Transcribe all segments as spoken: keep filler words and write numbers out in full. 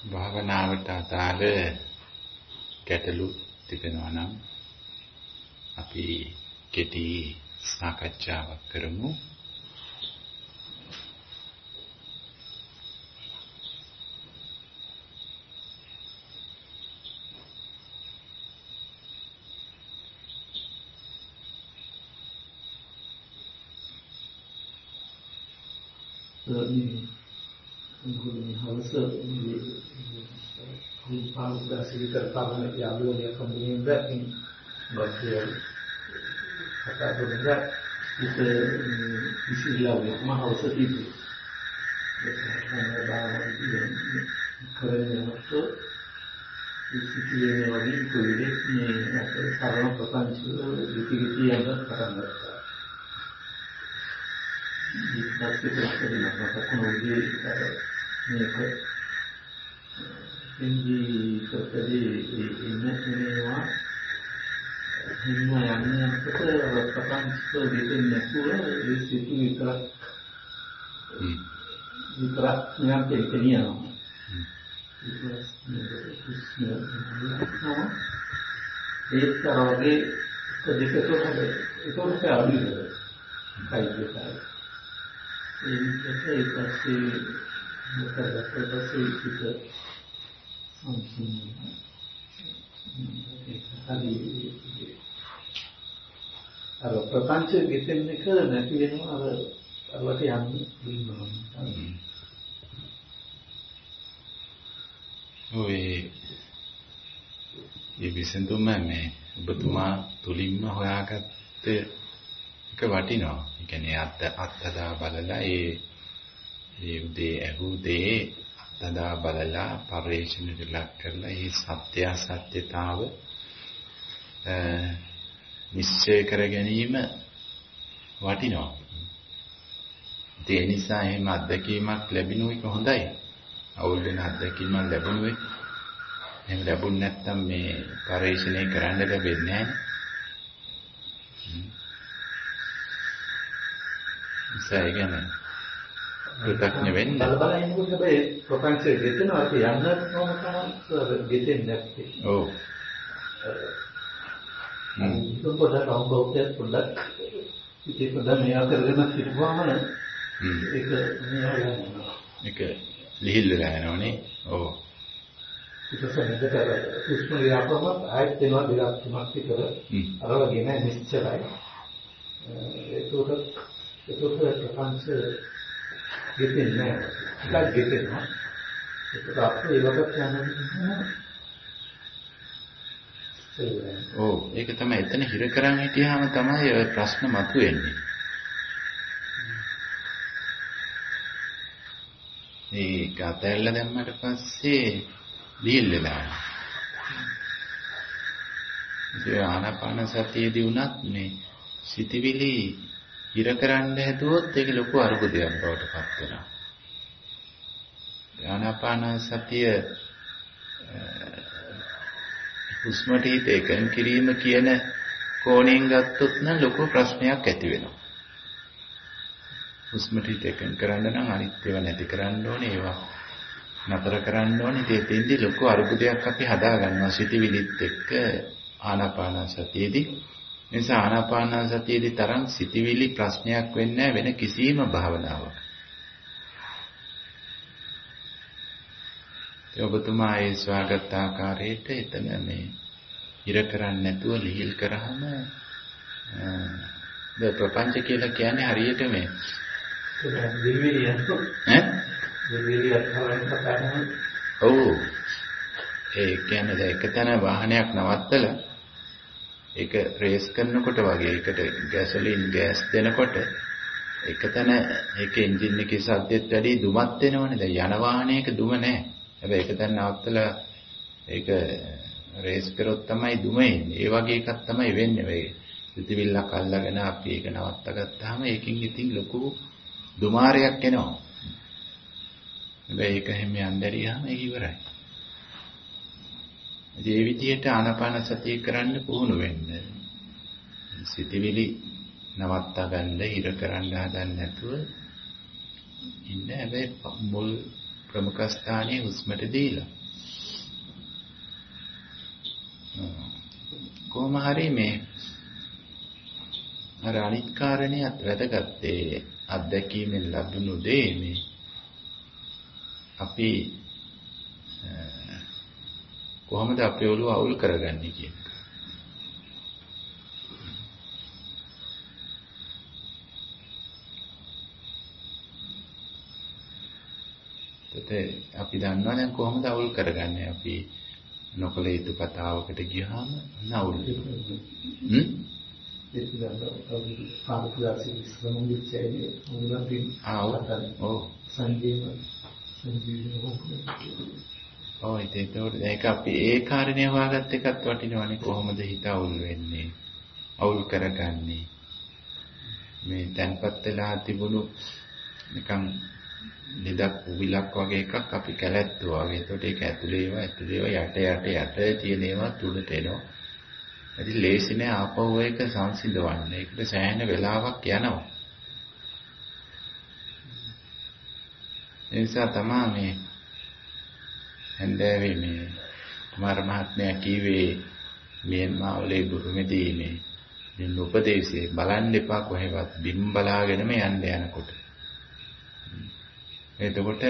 භාවනාවට අදාළ ගැටලු තිබෙනවා නම් අපි කෙටි සාකච්ඡාවක් කරමු. හවස පාස්දාසික කරපාන යාළුවෝ කම්පැනි එකකින් බක්තිය කතා කරලා ඉත ඉසිලාවේ මම හවස තිබ්බේ ඒක බාහිරින් කරේනොත් ඉසිලියේ වගේ කොයිලේ මේ සරල ප්‍රපංච විකිලිතිය යන කරන්නේ ඉස්සත් පිටකදී නැත්නම් මේක ඉන්දී කතරේ ඉන්නේවා හිම යන්නේ අපට ප්‍රපංච දෙකෙන් නැතුව ඒ සිතු විතරක් විතරක් නියම් දෙකනියනවා ඒක තරවගේ දෙකකට ඒකත් අඩුයි කයිද ඒක ඒක පස්සේ මොකද පස්සේ ඒක සම්පූර්ණ ඒක හරි අර ප්‍රපංච ගෙතෙන්න එක නැති වෙනවා අර අරවට යන්නේ දුන්නා. ඔය මේ විසඳුම මේ ඔබතුමා තුලින්ම හොයාගත්ත එක වටිනවා. ඒ කියන්නේ අත් අත්දා බලලා ඒ ඒ උදේ ඇහුදේ අත්දා බලලා පරිශ්‍රණයට ලක් කරලා ඒ සත්‍ය අසත්‍යතාව නිශ්චය කර ගැනීම වටිනවා. ඒ නිසා එහෙම අත්දැකීමක් ලැබෙනු එක හොඳයි. අවුල් වෙන අත්දැකීමක් ලැබුණේ එහෙම ලැබුණ නැත්නම් මේ පරිශ්‍රණය කරන්න ලැබෙන්නේ නැහැ. සෑගෙන කෘතඥ වෙන්න බල බල ඉන්නකොට හැබැයි ප්‍රපංච ගෙතෙනවා අපි යන්නත් කොහොම තමයි ගෙතෙන්නේ නැත්තේ. ඔව්. හ්ම්. ඒක පොඩ්ඩක් අවබෝධයක් පොඩ්ඩක් ඉතින් පොඩ්ඩක් මේවා කරගෙන සිටුවාම ඒක මේවා යනවා. ඒක ලිහිල් වෙලා යනවනේ. ඔව්. ඊට පස්සේ නේද උෂ්ම ව්‍යාපම ආයත් වෙනවා දෙකක් තුනක් විතර. අර වගේ නෑ නිශ්චලයි. ඒකට ඒකත් ප්‍රපංච ගෙතෙන්නේ නැහැ. ඒක ගෙතෙනවා. ඒක අපේ වගත් යනවා. ඔව් ඒක තමයි එතන හිර කරන් හිටියාම තමයි ඔය ප්‍රශ්න මතුවෙන්නේ. මේ ගතැල්ල දැම්මට පස්සේ දීල් වෙලා. ඒ ආනාපාන සතියේදී උනත් මේ සිතවිලි හිර කරන්න හැදුවොත් ඒක ලොකු අරුබුදයක් බවට පත් වෙනවා. ආනාපාන සතිය හුස්මට හිත එකඟ කිරීම කියන කෝණයෙන් ගත්තොත් නම් ලොකු ප්‍රශ්නයක් ඇති වෙනවා. හුස්මට හිත එකඟ කරන්න නම් අනිත් ඒවා නැති කරන්න ඕනේ, ඒවා නතර කරන්න ඕනේ. ඒ දෙන්නේ ලොකු අරුබුදයක් අපි හදා ගන්නවා සිතවිලිත් එක්ක ආනාපාන සතියේදී. නිසා ආනාපාන සතියේදී තරම් සිතවිලි ප්‍රශ්නයක් වෙන්නේ වෙන කිසිම භාවනාවක. ඒ ඔබතුමා ඒ ස්වාගත ආකාරයට එතන මේ ඉර කරන්නේ නැතුව ලිහිල් කරාම ද ප්‍රපංච කියලා කියන්නේ හරියට මේ දෙවිලිය ඈ දෙවිලිය තමයි කතාන්නේ. ඔව් ඒ කියන්නේ දැන් එකතැන වාහනයක් නවත්තලා ඒක රේස් කරනකොට වගේ ඒකට ගැසොලින් ගෑස් දෙනකොට එකතැන ඒක එන්ජින් එකේ ශබ්දෙත් වැඩි දුමක් දෙනවනේ. දැන් යන වාහනයක දුම නැහැ. හැබැයි එකතැන නවත්තලා ඒක රේස් කරොත් තමයි දුම එන්නේ. ඒ වගේ එකක් තමයි වෙන්නේ. මේ සිතිවිල්ලක් අල්ලගෙන අපි ඒක නවත්ත ගත්තාම ඒකින් ඉතින් ලොකු දුමාරයක් එනවා. හැබැයි ඒක හැම යන්නරියාම ඒක ඉවරයි. ඒ විදිහට ආනාපාන සතිය කරන්න පුහුණු වෙන්න. සිතවිලි නවත්තා ගන්න, ඉර කරන්න හදන්න නැතුව ඉන්න. හැබැයි මුල් ප්‍රමුඛ ස්ථානයේ හුස්මට දීලා. කොහොම හරි මේ අර අනිත් කාරණේත් වැදගත් ඒ අත්දැකීමෙන් ලැබුණු දේ මේ අපි කොහොමද අපේ ඔළුව අවුල් කරගන්නේ කියන එක. අපි දන්නවා දැන් කොහොමද අවුල් කරගන්නේ අපි නොකල යුතු කතාවකට ගියාම නවුල් හ්ම් ඒක තමයි පාපුලාසි ස්වමුදිච්චේ මොනවාදී ආ ඔව් සංජීව සංජීව ඔව් ඒක අපි ඒ කාරණේ හොයාගත්ත එකත් වටිනවනේ කොහොමද හිත අවුල් වෙන්නේ අවුල් කරගන්නේ මේ තැන්පත් වෙලා තිබුණු නිකන් නිදක් උවිලක් වගේ එකක් අපි කැලැත්තුවා වගේ. ඒකට ඒක ඇතුලේ ඒවා ඇතුලේ ඒවා යට යට යට තියෙන ඒවා තුලට එනවා. ඉතින් ලේසි නෑ ආපහු ඒක සංසිඳවන්න. ඒකට සෑහෙන වෙලාවක් යනවා. ඒ නිසා තමයි මේ හන්දෑවේ මේ කුමාර මහත්මයා කිව්වේ මියන්මාර් වලේ බුරුමේදී මේ මේ උපදේශය බලන්න එපා කොහෙවත් බිම් බලාගෙනම යන්න යනකොට. එතකොට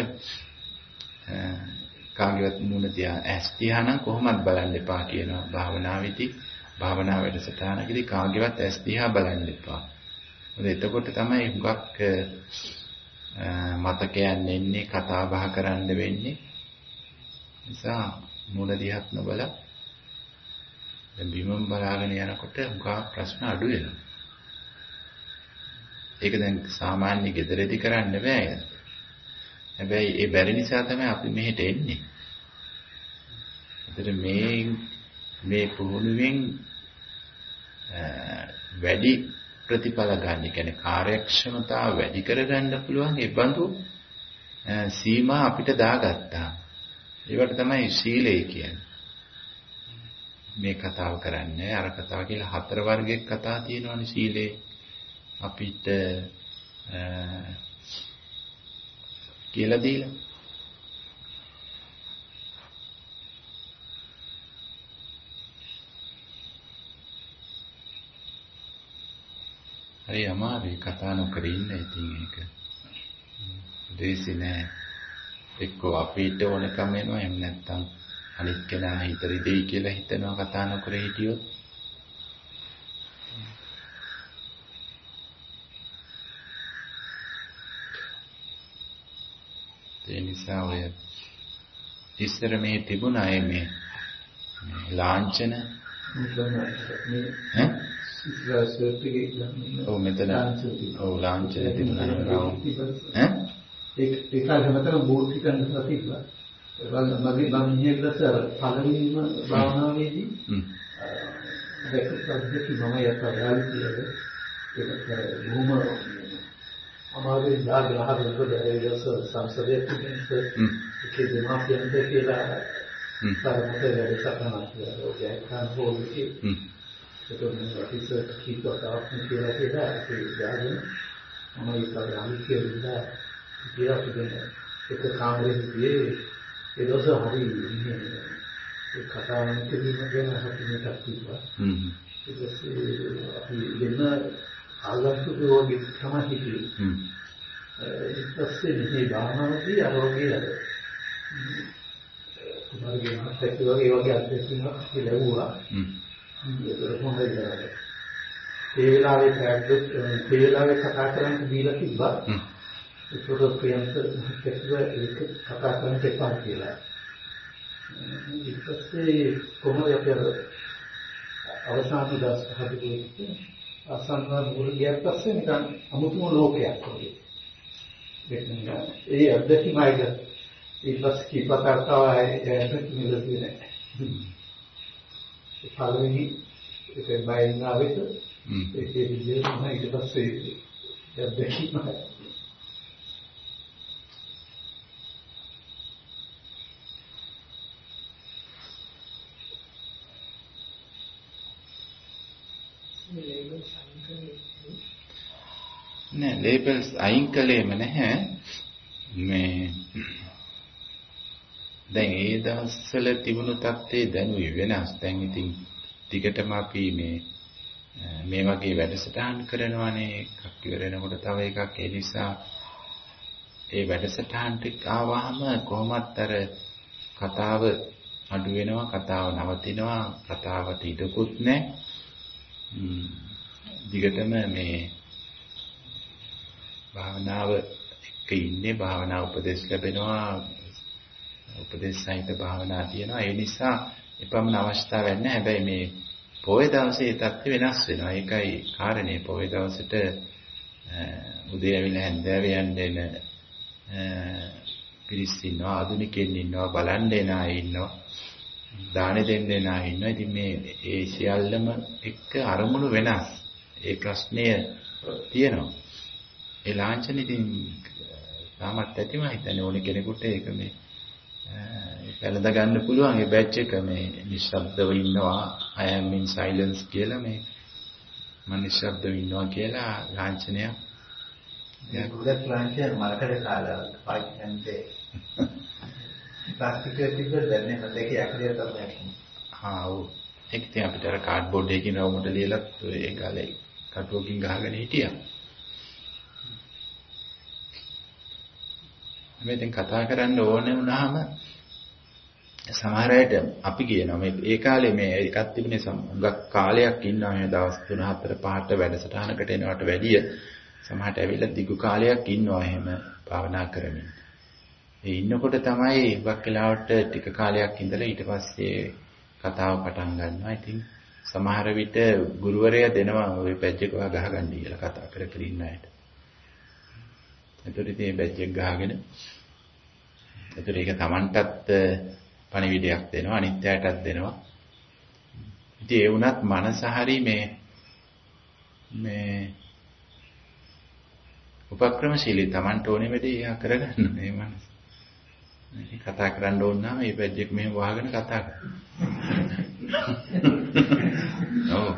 කාගේවත් මුණ තියා ඇස් තියා නම් කොහොමද බලන්න එපා කියනවා භාවනාවේදී භාවනා වැඩසටහනකදී කාගේවත් ඇස් තියා බලන්න එපා. මොකද එතකොට තමයි හුඟක් මතකයන් එන්නේ කතා බහ කරන්න වෙන්නේ. නිසා මුණ දිහාත් නොබල දැන් බිමම බලාගෙන යනකොට හුඟක් ප්‍රශ්න අඩු වෙනවා. ඒක දැන් සාමාන්‍ය ගෙදරදී කරන්න බෑ. හැබැයි ඒ බැරි නිසා තමයි අපි මෙහෙට එන්නේ. ඒතර මේ මේ පුහුණුවෙන් වැඩි ප්‍රතිඵල ගන්න, කියන්නේ කාර්යක්ෂමතාව වැඩි කරගන්න පුළුවන් ඒ බඳු සීමා අපිට දාගත්තා. ඒවට තමයි සීලය කියන්නේ. මේ කතාව කරන්නේ අර කතාව කියලා හතර වර්ගයක කතා තියෙනවානේ සීලේ. අපිට කියලා දීලා හරි අමාරුයි කතා නොකර ඉන්න. ඉතින් ඒක දෙසි නෑ. එක්කෝ අපිට ඕනකම වෙනවා, එහෙම නැත්නම් අනිත් කෙනා හිතරි දෙයි කියලා හිතනවා කතා නොකර හිටියොත්. ඒ නිසා ඔය ඉස්සර මේ තිබුණා ඒ මේ ලාංඡන ඈ ඔව් මෙතන ඔව් ලාංඡන තිබුණා ඈ ඒක ඒක හැමතැනම බෝඩ් එකක් නෑ තිබ්බා. ඒක මගේ මම ඉන්නේකට අර පළවෙනිම භාවනාවේදී දැක්කත් මම යට යාලි ඒක බොහොම අමාරුයි දාගෙන හදනකොට ඒක සංසදයේ තියෙන ඒකේ දෙමාපියන්ට කියලා තරමට වැඩ සටහනක් කියලා ඒකන් හොල්කි ඒක මේ ඔෆිසර් කීපයක් ආපහු කියලා කියලා ඒක දාගෙන මම ඒක යාලි කියලා කියලා තිබෙනවා. ඒක කාමරේදී ඒ දවස් හරි ඒ කතාවක් කිව්වම ගැන හිතේ තිබ්බා. හ්ම්. ඒක අපි දෙන්න ආලෝකයේ වගේ තමයි හිතේ. හ්ම්. ඊට පස්සේ මේ භාවනාවේදී අරෝගිය අර කුමාරගේ මහත්තයා වගේ වගේ අත්දැකීමක් ලැබුවා. හ්ම්. ඒක හොඳයි නේද? ඒ වෙලාවේ පැද්දොත් ඒ වෙලාවේ කතා කරන්න දීලා තිබ්බා. හ්ම්. ඒකට ප්‍රියන්ත මහත්තයා ඒක කතා කරන්න එපා කියලා. ඊට පස්සේ කොහොමද අපි අවසාන දවස් හදිසියේ අසන්නා මුල් ගියක් පස්සේ නිකන් අමුතුම ලෝකයක් වගේ. ඒ අත්දැකීමයිද ඊට පස්සේ කීපතාවයි ඒක නිලුවේ නැහැ. ඒ පළවෙනි ඒක බයින් ආවෙත් ඒකේ විදිහට තමයි ඊට පස්සේ අත්දැකීමයි. නෑ ලේබල්ස් අයින් කළේම නැහැ. මේ දැන් ඒ දවස්වල තිබුණු තත්ත්වයේ දැනුයි වෙනස්. දැන් ඉතින් ටිකටම අපි මේ මේ වගේ වැඩසටහන් කරනවානේ එකක් ඉවර වෙනකොට තව එකක්. ඒ නිසා ඒ වැඩසටහන් ටික ආවහම කොහොමත් අර කතාව අඩු වෙනවා, කතාව නවතිනවා, කතාවට ඉඩකුත් නැහැ. දිගටම මේ භාවනාව එක්ක ඉන්නේ, භාවනා උපදෙස් ලැබෙනවා, උපදේශ සහිත භාවනා තියෙනවා. ඒ නිසා එපමණ අවස්ථාවක් නැහැ. හැබැයි මේ පොයේ දවසේ තත්ත්ව වෙනස් වෙනවා. ඒකයි කාරණේ. පොයේ දවසට උදේ ඇවිල්ලා හැන්දෑවේ යන්න එන පිරිස් ඉන්නවා, ආධුනිකයන් ඉන්නවා, බලන්න එන අය ඉන්නවා, දාන දෙන්න එන අය ඉන්නවා. ඉතින් මේ ඒ සියල්ලම එක්ක අරමුණු වෙනස්. ඒ ප්‍රශ්නය තියෙනවා. ඒ ලාංඡන ඉතින් තාමත් ඇතිම හිතන්නේ ඕනේ කෙනෙකුට ඒක මේ පැලඳ ගන්න පුළුවන්. ඒ බැච් එක මේ නිශ්ශබ්දව ඉන්නවා, I am in silence කියලා මේ මම නිශ්ශබ්දව ඉන්නවා කියලා ලාංඡනයක්. ඒ ගොඩක් ලාංඡන මලකඩ කාලා පාකිස්තානයේ ප්ලාස්ටික් එකකින් දැන්නේ නැත්නම් ඒක යකඩිය තමයි. ආ ඔව්. ඒක තිය අපිට අර කාඩ්බෝඩ් එකකින් රවුමට ලියලා ඒ ගාලේ කටුවකින් ගහගෙන හිටියා. මේෙන් කතා කරන්න ඕනේ වුණාම සමහර අයට අපි කියනවා මේ ඒ කාලේ මේ එකක් තිබුණේ සමගක් කාලයක් ඉන්නවා මේ දවස් තුන හතර පහට වැඩසටහනකට එනවට වැඩිය සමහරට ඇවිල්ලා දිගු කාලයක් ඉන්නවා එහෙම භාවනා කරමින්. ඒ ඉන්නකොට තමයි ඉවක් වෙලාවට ටික කාලයක් ඉඳලා ඊට පස්සේ කතාව පටන් ගන්නවා. ඉතින් සමහර විට ගුරුවරයා දෙනවා ওই බැජ් එක ගහගන්න කියලා කතා කර කර ඉන්න අයට. එතකොට ඉතින් බැජ් එක ගහගෙන එතකොට ඒක Tamanටත් පණිවිඩයක් දෙනවා, අනිත් අයටත් දෙනවා. ඉතින් ඒ වුණත් මනස හරි මේ මේ උපක්‍රමශීලී Tamanට ඕනේ වැඩි එයා කරගන්න මේ මනස. මේ කතා කරන්න ඕන නම් මේ බැජ් එක මෙහෙම වහගෙන කතා කරනවා. ඔව්.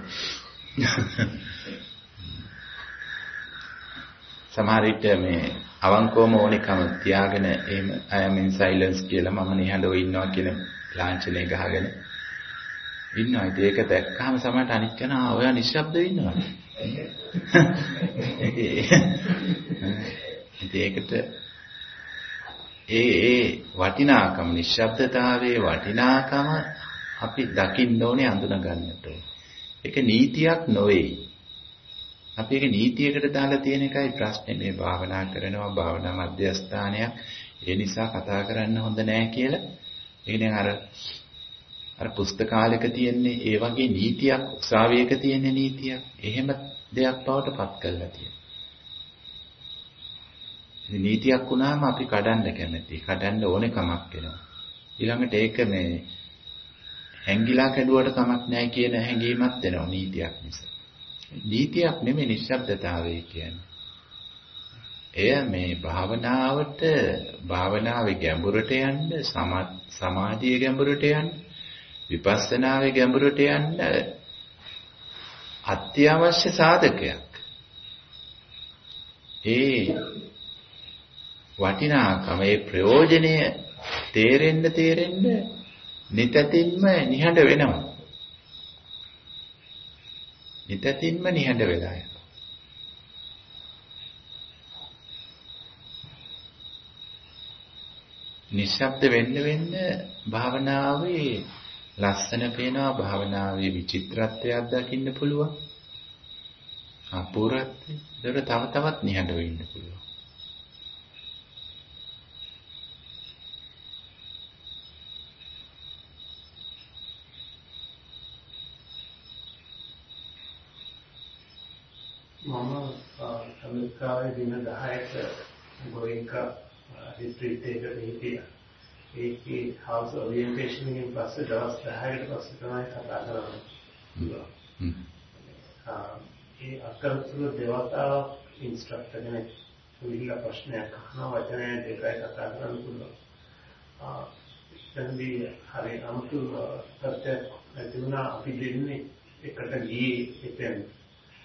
සමහර විට මේ අවංකවම ඕනෙකම තියාගෙන එහෙම I am in silence කියලා මම නිහඬව ඉන්නවා කියන ලාංඡනය ගහගෙන ඉන්නවා. ඉතින් ඒක දැක්කහම සමහරට අනිත් කෙනා ඔයා නිශ්ශබ්දව ඉන්නවා. ඉතින් ඒකට ඒ ඒ වටිනාකම නිශ්ශබ්දතාවයේ වටිනාකම අපි දකින්න ඕනේ, අඳුන ගන්නට ඕනේ. ඒක නීතියක් නොවේ. අපි ඒක නීතියකට දාලා තියෙන එකයි ප්‍රශ්නේ. මේ භාවනා කරනවා, භාවනා මධ්‍යස්ථානයක්, ඒ නිසා කතා කරන්න හොඳ නැහැ කියලා. ඒ කියන්නේ අර අර පුස්තකාලයක තියෙන්නේ ඒ වගේ නීතියක්, උසාවියක තියෙන නීතියක්. එහෙම දෙයක් බවට පත් කරලා තියෙනවා. ඉතින් නීතියක් වුණාම අපි කඩන්න කැමතියි. කඩන්න ඕනේ කමක් වෙනවා. ඊළඟට ඒක මේ හැංගිලා කැඩුවට කමක් නැහැ කියන හැඟීමක් දෙනවා නීතියක් නිසා. නීතියක් නෙමෙයි නිශ්ශබ්දතාවය කියන්නේ. එය මේ භාවනාවට, භාවනාවේ ගැඹුරට යන්න, සමාධියේ ගැඹුරට යන්න, විපස්සනාවේ ගැඹුරට යන්න අත්‍යවශ්‍ය සාධකයක්. ඒ වටිනාකම, ඒ ප්‍රයෝජනය තේරෙන්න තේරෙන්න නිතතින්ම නිහඬ වෙනවා. නිතතින්ම නිහඬ වෙලා යනවා. නිශ්ශබ්ද වෙන්න වෙන්න භාවනාවේ ලස්සන පේනවා, භාවනාවේ විචිත්‍රත්වයක් දකින්න පුළුවන්. අපූර්වත්වය. ඒක තව තවත් නිහඬ වෙන්න පුළුවන්. මම අමරිකාවේ දින දහයක ගෝයන්කා රිට්‍රීට් එකකට හිටියා. ඒකේ house orientation එකෙන් පස්සේ දවස් දහයකට පස්සේ තමයි කතා කරන්නේ. ඒ අකල්පන දේවතාවක් ඉන්ස්ට්‍රක්ටර් කෙනෙක් විහිලා ප්‍රශ්නයක් අහනවා, වචනය දෙකයි කතා කරන්න පුළුවන්. ආ එතනදී හරි අමුතු සත්‍යයක් ඇතිවුණා. අපි දෙන්නේ එකට ගියේ එතෙන්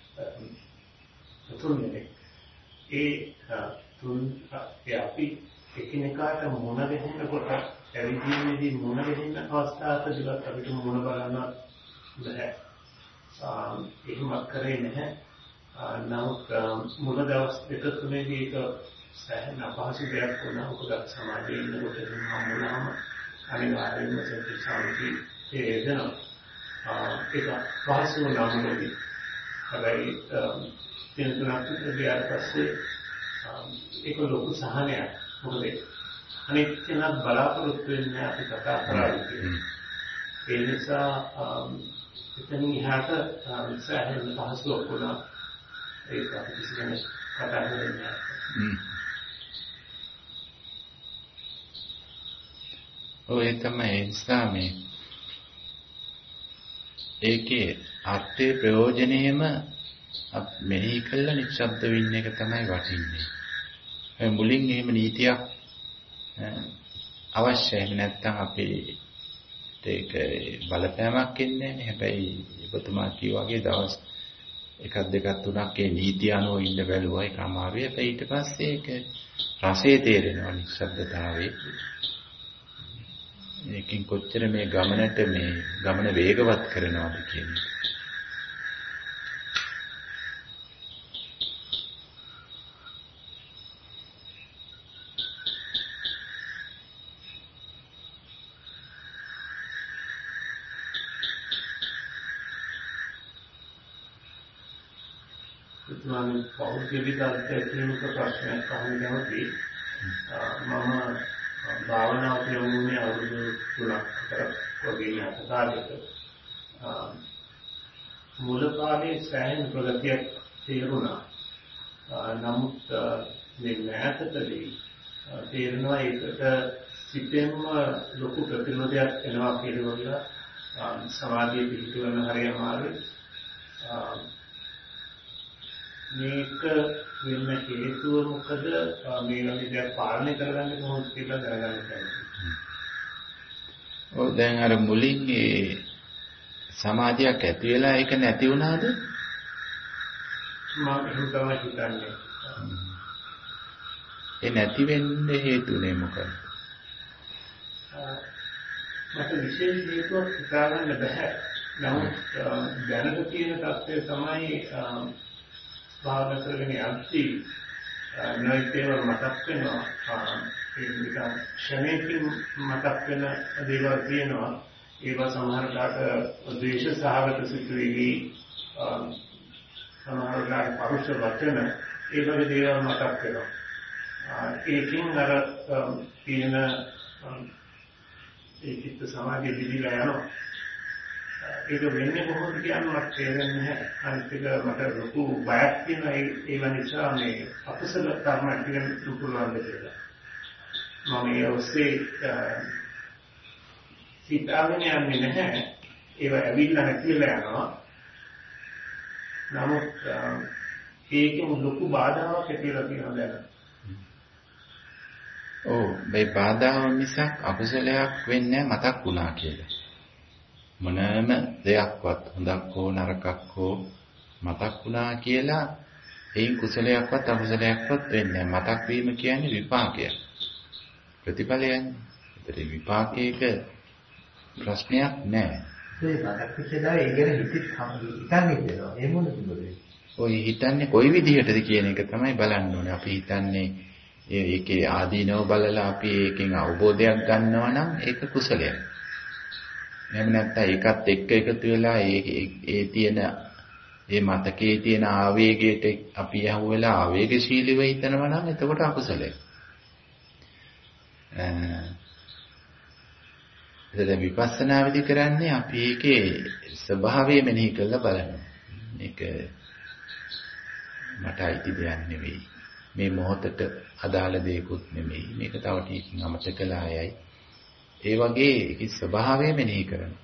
තුන් දෙනෙක්. ඒ තුන් ඒ අපි එකිනෙකාට මුණ ගැහෙනකොට ඇවිදීමේදී මුණ ගැහෙන අවස්ථාවකදීවත් අපිට මුණ බලන්න බැහැ. එහෙම කරේ නැහැ. නමුත් මුල දවස් දෙක තුනේදී ඒක සෑහෙන අපහසු දෙයක් වුණා. මොකද සමාජයේ ඉන්නකොට හම්බුනහම අනිවාර්යයෙන්ම සත්‍ය සාමිති තේරෙනවා. ඒක පහසු වුණා මුලදී. හැබැයි දින තුනක් ගියාට පස්සේ ඒක ලොකු සහනයක්. මොකද අනිත් කෙනා බලාපොරොත්තු වෙන්නේ අපි කතා කරන්නේ. ඒ නිසා එතනින් එහාට සෑහෙන පහසුවක් වුණා. ඒක අපි කිසිම කතා කරන්නේ නැහැ. ඔය තමයි ඉස්ලාමයේ ඒකේ අර්ථයේ ප්‍රයෝජනෙම මෙහි කළ නිශ්ශබ්ද වෙන්න එක තමයි වටින්නේ. ඒ මුලින් එහෙම නීතියක් අවශ්‍යයි. නැත්නම් අපි ඒක බලපෑමක් එන්නේ නැහැ. හැබැයි ඔබතුමා කිව්වා වගේ දවස් එකක් දෙකක් තුනක් ඒ නීති අනුව ඉන්න බැලුවා. ඒක අමාරුයි. හැබැයි ඊට පස්සේ ඒක රසය තේරෙනවා නිශ්ශබ්දතාවයේ. ඒකෙන් කොච්චර මේ ගමනට මේ ගමන වේගවත් කරනවද කියන්නේ. මම පෞද්ගලික අධ්‍යයනයක ප්‍රශ්නයක් අහන්න කැමතියි. මම භාවනාව ප්‍රයෝගුනේ අවුරුදු තුනක් විතර වගේ අතකාලයක මුල කාලේ සෑහෙන ප්‍රගතියක් තිබුණා. නමුත් මේ මෑතකදී තේරෙනවා ඒකට සිතෙන්ම ලොකු ප්‍රතිරෝධයක් එනවා කියලා. සමාධිය පිහිටවන හරිය අමාරුයි. මේක වෙන හේතුව මොකද? මේ වගේ දේවල් පාලනය කරගන්න කොහොමද කියලා දැනගන්න කැමතියි. ඔව් දැන් අර මුලින් ඒ සමාධියක් ඇති වෙලා ඒක නැති වුණාද? මම එහෙම තමයි හිතන්නේ. ඒ නැති වෙන්න හේතුනේ මොකද? මට විශේෂ හේතුවක් හිතාගන්න බැහැ. නමුත් දැනට තියෙන තත්ත්වය තමයි භාවනා කරගෙන යද්දී නොයිතේව මතක් වෙනවා. ඒ නිකන් ක්ෂණයකින් මතක් වෙන දේවල් තියෙනවා. ඒවා සමහරවිට ද්වේෂ සහගත සිතුවිලි, සමහරවිට පරුෂ වචන, ඒ වගේ දේවල් මතක් වෙනවා. ඒකින් අර තියෙන ඒ චිත්ත සමාධිය දිවිලා යනවා. ඒක වෙන්නේ කොහොමද කියන්නේ මට තේරෙන්නේ නැහැ. අනිත් එක මට ලොකු බයක් තියෙනවා ඒ නිසා මේ අකුසල කර්ම ටිකෙන් පුළුවන් දෙයක්. මම ඒ ඔස්සේ සිතාගෙන යන්නේ නැහැ. ඒව ඇවිල්ලා නැතිලා යනවා. නමුත් ඒකෙම ලොකු බාධාවක් ඇතිලා තියෙනවා දැන්. ඔව් මේ බාධාව මිසක් අකුසලයක් වෙන්නේ මතක් වුණා කියලා. මොනම දෙයක්වත් හොඳක් හෝ නරකක් හෝ මතක් වුණා කියලා එයින් කුසලයක්වත් අකුසලයක්වත් වෙන්නේ නැහැ. මතක් වීම කියන්නේ විපාකයක්. ප්‍රතිඵලයන්නේ. ඒතර විපාකයක ප්‍රශ්නයක් නැහැ. ඒ මතක් විශ්ේදා ඒ ගැන හිතේ හිතන්නේ දෙනවා. ඒ මොනවද? ඔය හිතන්නේ කොයි විදිහටද කියන එක තමයි බලන්න ඕනේ. අපි හිතන්නේ ඒකේ ආදීනව බලලා අපි ඒකෙන් අවබෝධයක් ගන්නවා නම් ඒක කුසලයක්. එහෙම නැත්නම් ඒකත් එක්ක එකතු වෙලා ඒ ඒ තියෙන ඒ මතකයේ තියෙන ආවේගයට අපි යහුව වෙලා ආවේගශීලීව හිතනවා නම් එතකොට අකුසලයක්. එතන විපස්සනා විදි කරන්නේ අපි ඒකේ ස්වභාවය මෙනෙහි කරලා බලනවා. මේක මට අයිති දෙයක් නෙවෙයි. මේ මොහොතට අදාළ දෙයක්ුත් නෙමෙයි. මේක තව ටිකකින් අමතක කළා යයි. ඒ වගේ ඒකේ ස්වභාවය මෙනෙහි කරනවා.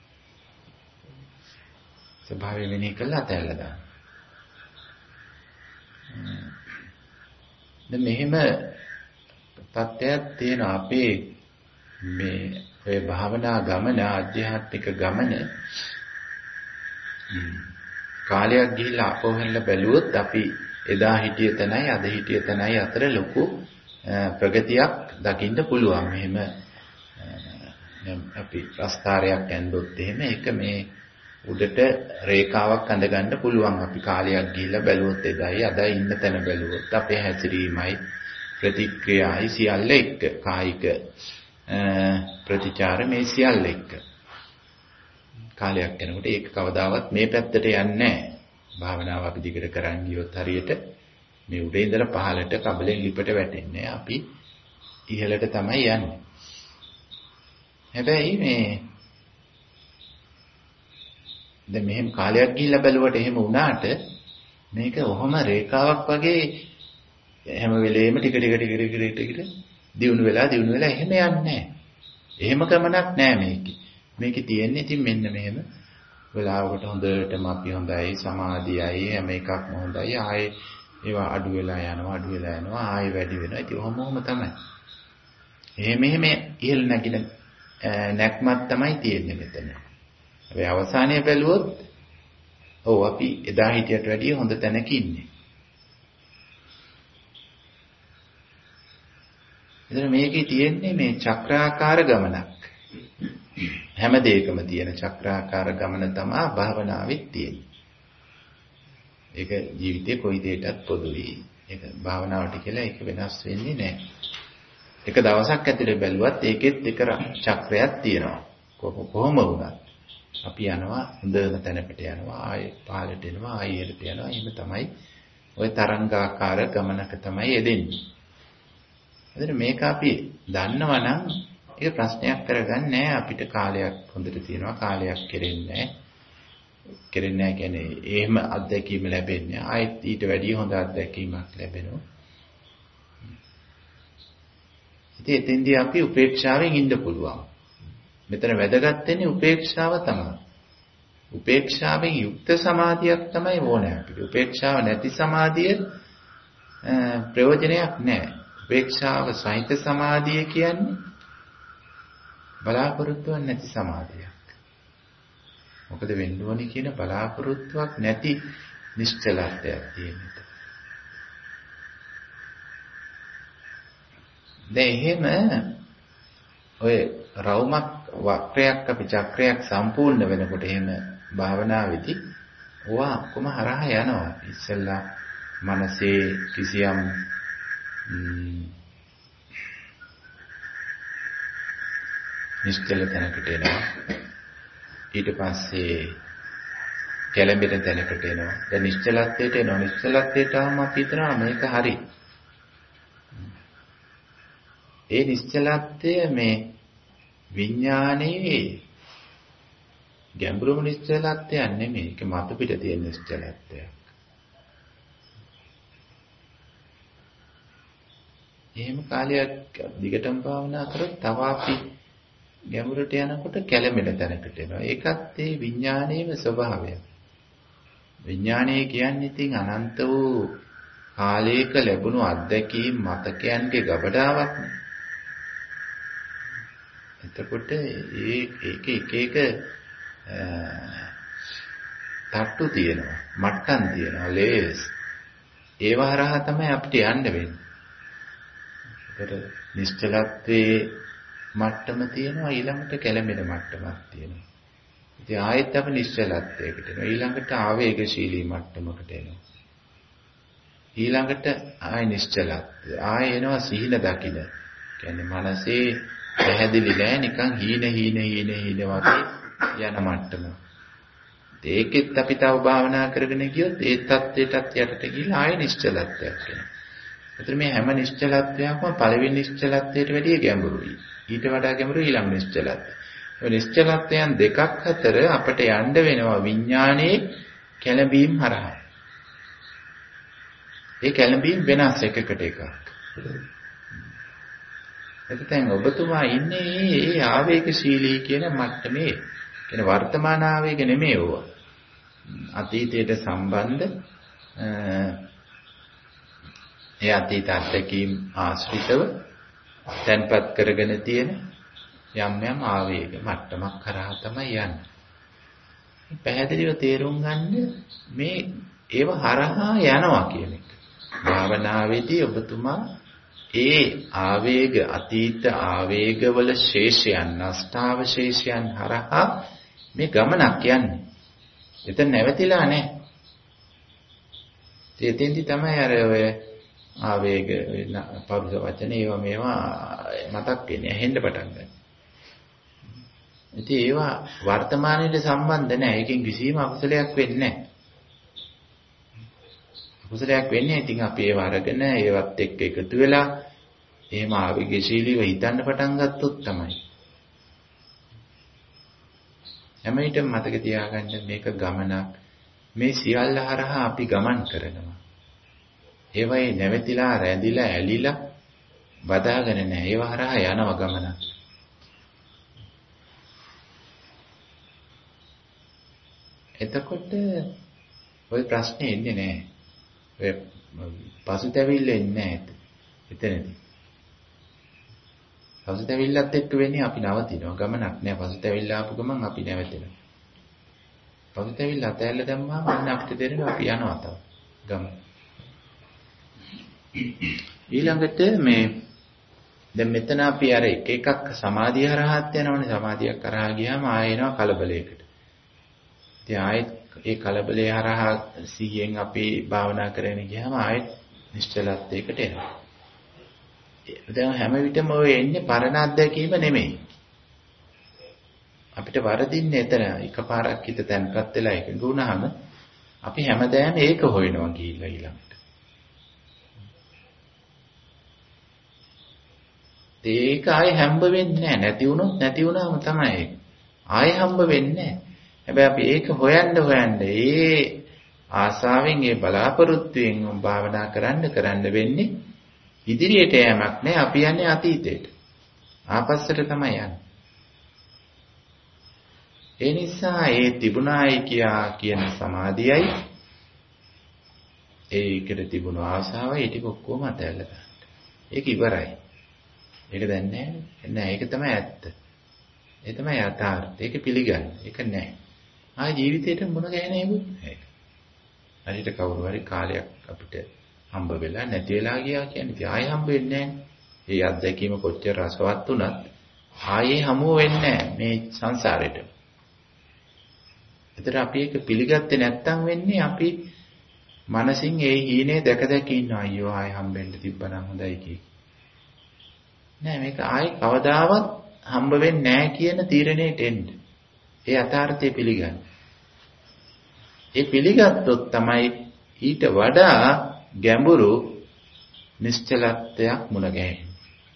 ස්වභාවය මෙනෙහි කළා තැල්ලා දාන්න. දැන් මෙහෙම තත්ත්වයක් තියෙන අපේ මේ ඔය භාවනා ගමන ආධ්‍යාත්මික ගමන කාලයක් ගිහිල්ලා අපොහෙල්ල බැලුවොත් අපි එදා හිටිය තැනයි අද හිටිය තැනයි අතර ලොකු ප්‍රගතියක් දකින්න පුළුවන්. මෙහෙම අපි ප්‍රස්ථාරයක් ඇඳොත් එහෙම ඒක මේ උඩට රේඛාවක් අඳගන්න පුළුවන්. අපි කාලයක් ගිහිල්ලා බැලුවොත් එදයි අදයි ඉන්න තැන බැලුවොත් අපේ හැසිරීමයි ප්‍රතික්‍රියායි සියල්ල එක්ක කායික ප්‍රතිචාර මේ සියල්ල එක්ක කාලයක් යනකොට ඒක කවදාවත් මේ පැත්තට යන්නේ නැහැ. භාවනාව අපි දිගට කරන් ගියොත් හරියට මේ උඩේ ඉඳලා පහළට කබලෙන් ලිපට වැටෙන්නේ. අපි ඉහළට තමයි යන්නේ. හැබැයි මේ දැන් මෙහෙම කාලයක් ගිහිල්ලා බැලුවට එහෙම වුණාට මේක ඔහොම රේඛාවක් වගේ හැම වෙලෙම ටික ටික ටික ටික ටික දියුණු වෙලා දියුණු වෙලා එහෙම යන්නේ නැහැ. එහෙම ගමනක් නැහැ මේකේ. මේකේ තියෙන්නේ ඉතින් මෙන්න මෙහෙම වෙලාවකට හොඳටම අපි හොඳයි සමාධියයි හැම එකක්ම හොඳයි ආයේ ඒවා අඩු වෙලා යනවා අඩු වෙලා යනවා ආයෙ වැඩි වෙනවා. ඉතින් ඔහොම ඔහොම තමයි. එහෙම එහෙම ඉහළ නැගින නැක්මක් තමයි තියෙන්නේ මෙතන. හැබැයි අවසානයේ බැලුවොත් ඔව් අපි එදා හිටියට වැඩිය හොඳ තැනක ඉන්නේ. එතන මේකේ තියෙන්නේ මේ චක්‍රාකාර ගමනක්. හැම දෙයකම තියෙන චක්‍රාකාර ගමන තමයි භාවනාවෙත් තියෙන්නේ. ඒක ජීවිතේ කොයි දෙයකටත් පොදුයි. ඒක භාවනාවට කියලා ඒක වෙනස් වෙන්නේ නැහැ. එක දවසක් ඇතුලේ බැලුවත් ඒකෙත් එක චක්‍රයක් තියෙනවා. කොහොම වුණත් අපි යනවා හොඳම තැනකට යනවා ආයෙ පහළට එනවා ආයෙ ඉහළට යනවා. එහෙම තමයි ওই තරංගාකාර ගමනක තමයි යෙදෙන්නේ. එතන මේක අපි දන්නවා නම් ඒක ප්‍රශ්නයක් කරගන්නේ නැහැ. අපිට කාලයක් හොඳට තියෙනවා කාලයක් කෙරෙන්නේ නැහැ. කෙරෙන්නේ නැහැ කියන්නේ එහෙම අත්දැකීම ලැබෙන්නේ. ආයෙත් ඊට වැඩිය හොඳ අත්දැකීමක් ලැබෙනවා. ඉතින් එතෙන්දී අපි උපේක්ෂාවෙන් ඉන්න පුළුවන්. මෙතන වැදගත් වෙන්නේ උපේක්ෂාව තමයි. උපේක්ෂාවෙන් යුක්ත සමාධියක් තමයි ඕනේ අපිට. උපේක්ෂාව නැති සමාධිය ප්‍රයෝජනයක් නැහැ. උපේක්ෂාව සහිත සමාධිය කියන්නේ බලාපොරොත්තුවක් නැති සමාධියක්. මොකද වෙන්න ඕනේ කියන බලාපොරොත්තුවක් නැති නිශ්චලත්වයක් තියෙනවා. දැන් එහෙම ඔය රවුමක් වක්‍රයක් අපි චක්‍රයක් සම්පූර්ණ වෙනකොට එහෙම භාවනාවේදී ඕවා කොහොම හරහා යනවා. ඉස්සෙල්ලා මනසේ කිසියම් නිශ්චල තැනකට එනවා. ඊට පස්සේ කැළඹෙන තැනකට එනවා. දැන් නිශ්චලත්වයට එනවා. නිශ්චලත්වයට ආවම අපි හිතනවා මේක හරි. ඒ නිශ්චලත්වය මේ විඥානයේ ගැඹුරුම නිශ්චලත්වයක් නෙමෙයි. ඒක මතු පිට තියෙන නිශ්චලත්වයක්. එහෙම කාලයක් දිගටම භාවනා කරොත් තව අපි ගැඹුරට යනකොට කැළඹෙන තැනකට එනවා. ඒකත් ඒ විඥානයේම ස්වභාවය. විඥානය කියන්නේ ඉතින් අනන්ත වූ කාලයක ලැබුණු අත්දැකීම් මතකයන්ගේ ගබඩාවක් නේ. එතකොට ඒ ඒක එක එක තට්ටු තියෙනවා, මට්ටම් තියෙනවා, ලේස්. ඒව හරහා තමයි අපිට යන්න වෙන්නේ. ඒකට නිශ්චලත්වයේ මට්ටම තියෙනවා, ඊළඟට කැළඹෙන මට්ටමක් තියෙනවා. ඉතින් ආයෙත් අපි නිශ්චලත්වයකට එනවා. ඊළඟට ආවේගශීලී මට්ටමකට එනවා. ඊළඟට ආයෙ නිශ්චලත්වය. ආයෙ එනවා සිහින දකින්න. කියන්නේ මනසේ පැහැදිලි නෑ නිකන් හීන හීන හීන හීන වගේ යන මට්ටම. ඒකෙත් අපි තව භාවනා කරගෙන ගියොත් ඒ தත්ත්වයටත් යටට ගිහිල්ලා ආයෙ නිශ්චලත්වයක් එනවා. ඒතර මේ හැම නිශ්චලත්වයක්ම පළවෙනි නිශ්චලත්වයට වැඩිය ගැඹුරුයි. ඊට වඩා ගැඹුරු ඊළඟ නිශ්චලත්වය. ඒ නිශ්චලත්වයන් දෙකක් අතර අපට යන්න වෙනවා විඥානයේ කැළඹීම් හරහා. ඒ කැළඹීම් වෙනස් එකකට එකක්. එතෙන් ඔබතුමා ඉන්නේ ඒ ආවේගශීලී කියන මට්ටමේ. කියන වර්තමාන ආවේග නෙමෙයි ඕවා. අතීතයට සම්බන්ධ ඒ අතීත අත්දැකීම් ආශ්‍රිතව තැන්පත් කරගෙන තියෙන යම් යම් ආවේග මට්ටමක් කරා තමයි යන්නේ. පැහැදිලිව තේරුම් ගන්න මේ ඒව හරහා යනවා කියන එක. භාවනාවේදී ඔබතුමා ඒ ආවේග අතීත ආවේගවල ශේෂයන් අෂ්ටාවශේෂයන් හරහා මේ ගමනක් යන්නේ. එතන නැවතිලා නැහැ. එතෙන්දි තමයි අර ඔය ආවේග පරුස වචන ඒවා මේවා මතක් වෙන්නේ ඇහෙන්න පටන් ගන්න. ඉතින් ඒවා වර්තමානයේ සම්බන්ධ නැහැ. ඒකෙන් කිසිම අකුසලයක් වෙන්නේ නැහැ. අකුසලයක් වෙන්නේ ඉතින් අපි ඒව අරගෙන ඒවත් එක්ක එකතු වෙලා එහෙම ආවේගශීලීව හිතන්න පටන් ගත්තොත් තමයි. හැම විටම මතක තියාගන්න මේක ගමනක්. මේ සියල්ල හරහා අපි ගමන් කරනවා. ඒවයි නැවතිලා රැඳිලා ඇලිලා බදාගෙන නැහැ. ඒව හරහා යනව ගමනක්. එතකොට ওই ප්‍රශ්නේ එන්නේ නැහැ. ඔය පසුතැවිල්ල එන්නේ නැහැ. එතනදී. පසුතැවිල්ලත් එක්ක වෙන්නේ අපි නවතිනවා. ගමනක් නෑ. පසුතැවිල්ල ආපු ගමන් අපි නැවතෙනවා. පසුතැවිල්ල අතහැරලා දැම්මම අන්න අපිට තේරෙනවා අපි යනවා තව ගමන. ඊළඟට මේ දැන් මෙතන අපි අර එක එකක් සමාධිය හරහාත් යනවනේ. සමාධියක් කරා ගියාම ආයෙ එනවා කලබලයකට. ඉතින් ආයෙත් ඒ කලබලය හරහා සිහියෙන් අපි භාවනා කරගෙන ගියාම ආයෙත් නිශ්චලත්වයකට එනවා. දැන් හැම විටම ඔය එන්නේ පරණ අත්දැකීම නෙමෙයි. අපිට වරදින්නේ එතන එකපාරක් හිත තැන්පත් වෙලා එකඟ වුණාම අපි හැමදාම ඒක හොයනවා ගිහිල්ලා ඊළඟට. ඒක ආයෙ හම්බ වෙන්නේ නැහැ. නැති වුණොත් නැති වුණාම තමයි. ආයෙ හම්බ වෙන්නේ නැහැ. හැබැයි අපි ඒක හොයන්න හොයන්න ඒ ආසාවෙන් ඒ බලාපොරොත්තුෙන් භාවනා කරන්න කරන්න වෙන්නේ ඉදිරියට යෑමක් නෑ. අපි යන්නේ අතීතයට. ආපස්සට තමයි යන්නේ. ඒ නිසා ඒ තිබුණායි කියා කියන සමාධියයි ඒකට තිබුණු ආසාවයි ටික ඔක්කොම අතහැරලා දාන්න. ඒක ඉවරයි. ඒක දැන් නෑ. නෑ ඒක තමයි ඇත්ත. ඒ තමයි යථාර්ථය. ඒක පිළිගන්න. ඒක නෑ. ආ ජීවිතේට මොන ගෑනෙකුත් නෑ. හරියට කවුරු හරි කාලයක් අපිට හම්බ වෙලා නැති වෙලා ගියා කියන්නේ ආයෙ හම්බ වෙන්නේ නැහැ. ඒ අත්දැකීම කොච්චර රසවත් වුණත් ආයෙ හමු වෙන්නේ නැහැ මේ සංසාරෙට. ඒතර අපි ඒක පිළිගත්තේ නැත්තම් වෙන්නේ අපි මනසින් ඒ හීනේ දැක දැක ඉන්නවා. අයියෝ ආයෙ හම්බෙන්න තිබ්බනම් හොඳයි කි. නෑ මේක ආයෙ කවදාවත් හම්බ වෙන්නේ නැහැ කියන තීරණයට එන්න. ඒ යථාර්ථය පිළිගන්න. ඒ පිළිගත්තොත් තමයි ඊට වඩා ගැඹුරු නිශ්චලත්වයක් මුණ ගැහෙන්නේ.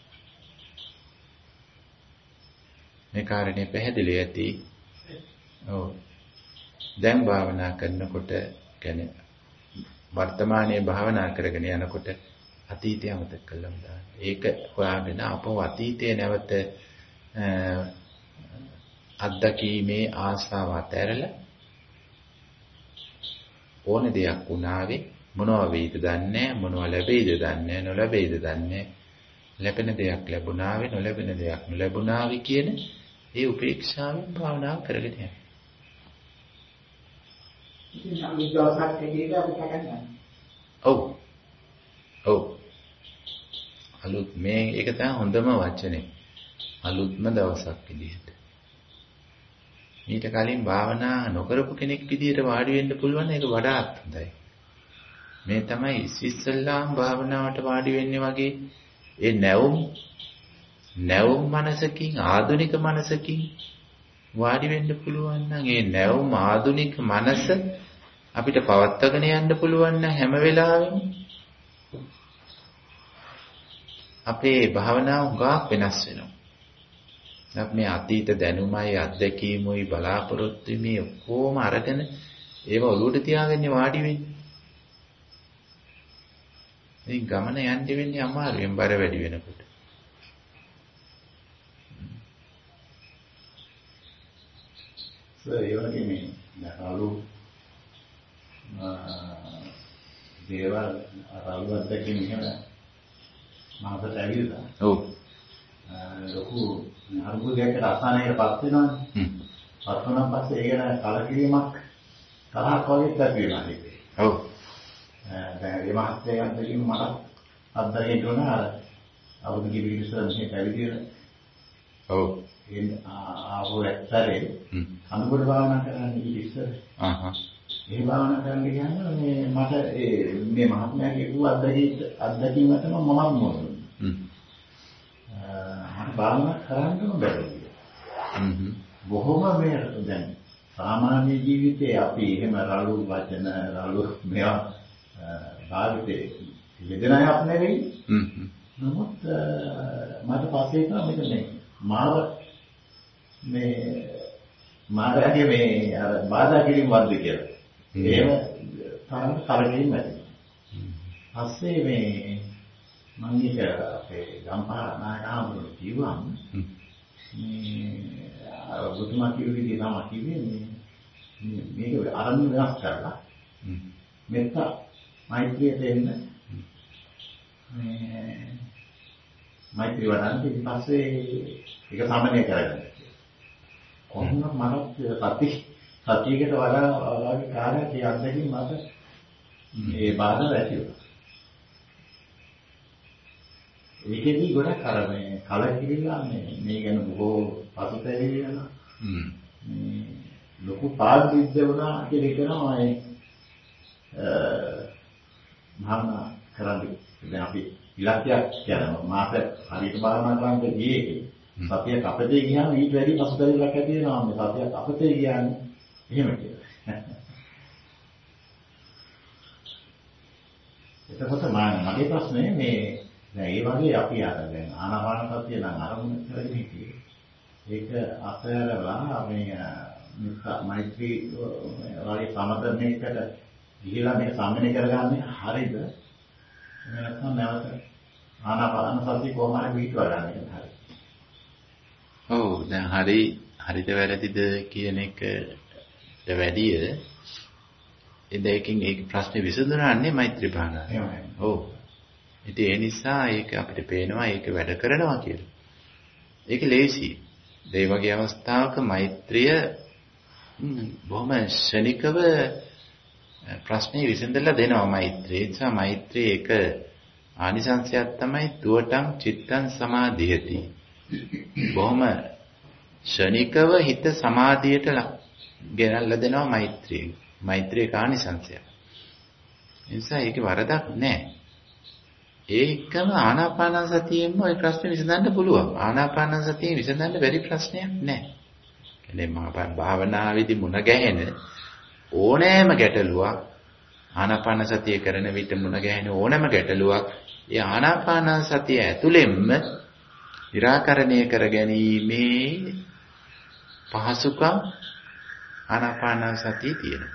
මේ කාරණේ පැහැදිලි ඇති. ඔව්. දැන් භාවනා කරනකොට කියන්නේ වර්තමානයේ භාවනා කරගෙන යනකොට අතීතය අමතක කළාම දාන්න. ඒක හොයාගෙන අපව අතීතයේ නැවත අත්දැකීමේ ආසාව අතහැරලා ඕන දෙයක් වුණාවේ මොනවා වෙයිද දන්නේ මොනවා ලැබෙයිද දන්නේ නොලැබෙයිද දන්නේ ලැබෙන දෙයක් ලැබුණාවේ නොලැබෙන දෙයක් නොලැබුණාවේ කියන ඒ උපේක්ෂාවෙන් භාවනා කරගෙන යන්න. ඉතින් අපි දවසක් ඇදීලා අපි කරන්නේ. ඔව්. ඔව්. අලුත් මේ ඒක තමයි හොඳම වචනේ. අලුත්ම දවසක් විදිහට. ඊට කලින් භාවනා නොකරපු කෙනෙක් විදිහට වාඩි වෙන්න පුළුවන් ඒක වඩාත් හොඳයි. මේ තමයි ඉස්සෙල්ලාම භාවනාවට වාඩි වෙන්නේ වගේ ඒ නැවුම් නැවුම් මනසකින් ආධුනික මනසකින් වාඩි වෙන්න පුළුවන් නම් ඒ නැවුම් ආධුනික මනස අපිට පවත්වාගෙන යන්න පුළුවන් නම් හැම වෙලාවෙම අපේ භාවනාව හුඟක් වෙනස් වෙනවා. අපි මේ අතීත දැනුමයි අත්දැකීමුයි බලාපොරොත්තු මේ ඔක්කොම අරගෙන ඒව ඔලුවට තියාගෙන වාඩි වෙන්නේ. ඉතින් ගමන යන්න වෙන්නේ අමාරුවෙන් බර වැඩි වෙනකොට. සර් ඒ වගේ මේ අලු දේවල් අලු අත්දැකීම් එහෙම මාකට ඇවිල්ලා. ඔව්. ලොකු අරුබුදයකට අසහනයකටපත් වෙනවානේ. හ්ම්. පත් වුණාන් පස්සේ ඒ ගැන කලකිරීමක් තරහක් වගේ ඇති වෙනවා ඒක. ඔව්. දැන් මේ මහත්යේ අත්දැකීම මට අත්දැකීම් දුන්නා අර අවුරුදු කිලි ඉස්සර මෙහෙ පැවිදි වෙන. ඔව්. ඒ ආවෝ ඇත්තරේ අනුබුද භාවනා කරන්න ඉස්සර. ආහ්. ඒ භාවනා කරන්න ගියාම මේ මට ඒ මේ මහත්මයාගේ කිව්ව අත්දැකීම් අත්දැකීම් තමයි මම මොනවද. හ්ම්. මට භාවනා කරන්න බැහැ. හ්ම්. බොහොම මේ දැන් සාමාන්‍ය ජීවිතේ අපි එහෙම රළු වචන රළු මේවා භාවිතේ යෙදෙනයක් නෙවෙයි. හ්ම්. නමුත් මට පස්සේ තමයි මෙතන මේ මාව මේ මාගේ මේ අර බාධා කිරීම වර්ධ කියලා. ඒව තරම් කරගෙයින් නැති. පස්සේ මේ මම ඒක අපේ ගම්පහ නායකහමරු කිව්වම මේ ඔබතුමා කිව්ව විදිහ තමයි කිව්වේ මේ මේක අරමුණ වෙනස් කරලා මෙත්ත මෛත්‍රියට එන්න මේ මෛත්‍රී වඩන්න ඊට පස්සේ ඒක සාමාන්‍ය කරගන්න. කොහොමද මනස සති සතියකට වඩා වගේ කාර්යයක් යද්දී මට මේ බාධා ඇති වුණා. ඒකෙදි ගොඩක් අර මේ කලකිරීලා මේ මේ ගැන බොහෝ පසුතැවිලි වෙනවා. හ්ම්. මේ ලොකු පාඩුවිද්ද වුණා කියලා කියනවා ඒ භාවනා කරන්නේ. දැන් අපි ඉලක්කයක් කියනවා මාස හරියට භාවනා කරන්න ගියේ සතියක් අපතේ ගියාම ඊට වැඩි පසුතැවිල්ලක් ඇති වෙනවා මේ සතියක් අපතේ ගියානේ එහෙම කියලා. එතකොට මම මගේ ප්‍රශ්නේ මේ දැන් ඒ වගේ අපි අර දැන් ආනාපාන සතිය නම් අරමුණ කරගෙන හිටියේ. ඒක අතරලා මේ මෛත්‍රී වගේ සමතනයකට ගිහිලා මේ සම්මනය කරගන්නේ හරියද? නැත්නම් නැවත ආනාපාන සතිය කොහොම හරි පිටවගන්නේ හරි. ඔව් දැන් හරි හරිද වැරදිද කියන එකට වැඩිය ඒ දෙකකින් ඒක ප්‍රශ්නේ විසඳුණාන්නේ මෛත්‍රී භාවනාව. ඔව්. ඉතින් ඒ නිසා ඒක අපිට පේනවා ඒක වැඩ කරනවා කියලා. ඒක ලේසි. ඒ වගේ අවස්ථාවක මෛත්‍රිය බොහොම ශනිකව ප්‍රශ්නේ විසඳලා දෙනවා මෛත්‍රිය. ඒ නිසා මෛත්‍රිය ඒක ආනිසංසයක් තමයි තුවටං චිත්තං සමාධියති. බොහොම ශනිකව හිත සමාධියට ගෙනල්ලා දෙනවා මෛත්‍රිය. මෛත්‍රිය ආනිසංසයක්. ඒ නිසා ඒකේ වරදක් නැහැ. ඒකම ආනාපාන සතියෙම ওই ප්‍රශ්නේ විසඳන්න පුළුවන්. ආනාපාන සතියෙන් විසඳන්න බැරි ප්‍රශ්නයක් නැහැ. කියන්නේ මම භාවනාවේදී මුණ ගැහෙන ඕනෑම ගැටලුවක් ආනාපාන සතිය කරන විට මුණ ගැහෙන ඕනෑම ගැටලුවක් ඒ ආනාපාන සතිය ඇතුළෙන්ම निराකරණය කර ගැනීමේ පහසුකම් ආනාපාන සතිය තියෙනවා.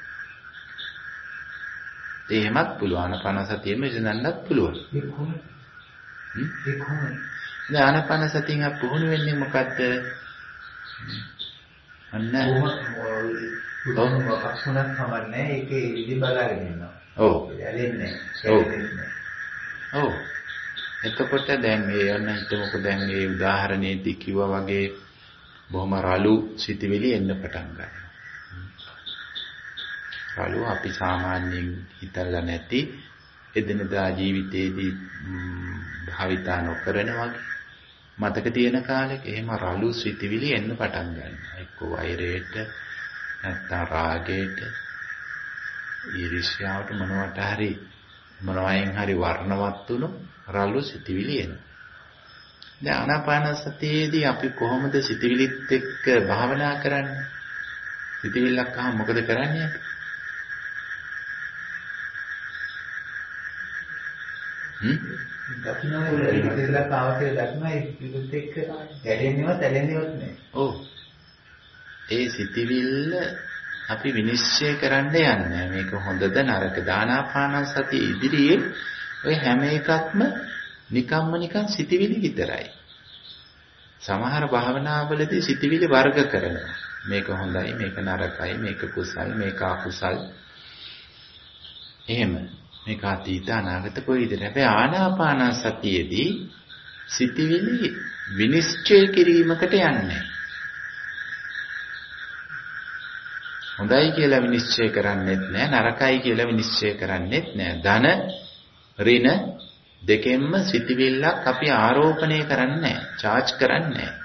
එහෙමත් පුළුවන් ආනාපාන සතියෙම විසඳන්නත් පුළුවන්. ඒ කොහොමද? ඒ කොහොමද? දැන් ආනාපාන සතියෙන් අප පුහුණු වෙන්නේ මොකද්ද? අන්න කොහොමද පක්ෂුණක් සමන්නේ ඒකේ ඉදි බලාගෙන ඉන්නවා. ඔව්. ඇලෙන්නේ ඔව්. නැහැ. ඔව්. එතකොට දැන් මේ යන්න හිතමුකෝ දැන් මේ උදාහරණයේදී කිව්වා වගේ බොහොම රළු සිතිවිලි එන්න පටන් ගන්නවා. රළු අපි සාමාන්‍යයෙන් හිතලා නැති එදිනදා ජීවිතයේදී භාවිතා නොකරන වගේ මතක තියෙන කාලෙක එහෙම රළු සිතිවිලි එන්න පටන් ගන්නවා. එක්ක වෛරයට නැත්නම් රාගයට ඊර්ෂ්‍යාවට මොනවට හරි මොනවායින් හරි වර්ණවත් වුණු රළු සිතිවිලි එනවා. දැන් ආනාපාන සතියේදී අපි කොහොමද සිතිවිලිත් එක්ක භාවනා කරන්නේ? සිතිවිල්ලක් ආවම මොකද කරන්නේ අපි? හ්ම්? දක්ෂිනාවේ ඉතිරිලා කාවකේ දක්නා ඉතිරිත් එක්ක ගැටෙන්නේවත් ඇලෙන්නේවත් නැහැ. ඔව්. ඒ සිතිවිල්ල අපි විනිශ්චය කරන්න යන්නේ. මේක හොඳද නරකද? ආනාපාන සතිය ඉදිරියේ ඔය හැම එකක්ම නිකම්ම නිකන් සිතිවිලි විතරයි. සමහර භාවනාවලදී සිතිවිලි වර්ග කරනවා. මේක හොඳයි, මේක නරකයි, මේක කුසල්, මේක අකුසල්. එහෙම. මේක අතීත අනාගත කොයි විදිහට. හැබැයි ආනාපාන සතියේදී සිතිවිලි විනිශ්චය කිරීමකට යන්නේ. හොඳයි කියලා විනිශ්චය කරන්නෙත් නෑ, නරකයි කියලා විනිශ්චය කරන්නෙත් නෑ. ධන, ඍණ, දෙකෙන්ම සිතිවිල්ලක් අපි ආරෝපණය කරන්නේ නැහැ, චාර්ජ් කරන්නේ නැහැ.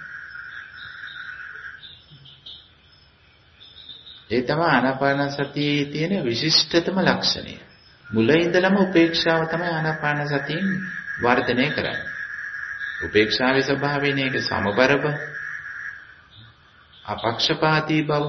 ඒ තමයි ආනාපාන සතියේ තියෙන විශිෂ්ටතම ලක්ෂණය. මුල ඉඳලම උපේක්ෂාව තමයි ආනාපාන සතියෙන් වර්ධනය කරන්නේ. උපේක්ෂාවේ ස්වභාවයනේ ඒක සමබර බව, අපක්ෂපාතී බව.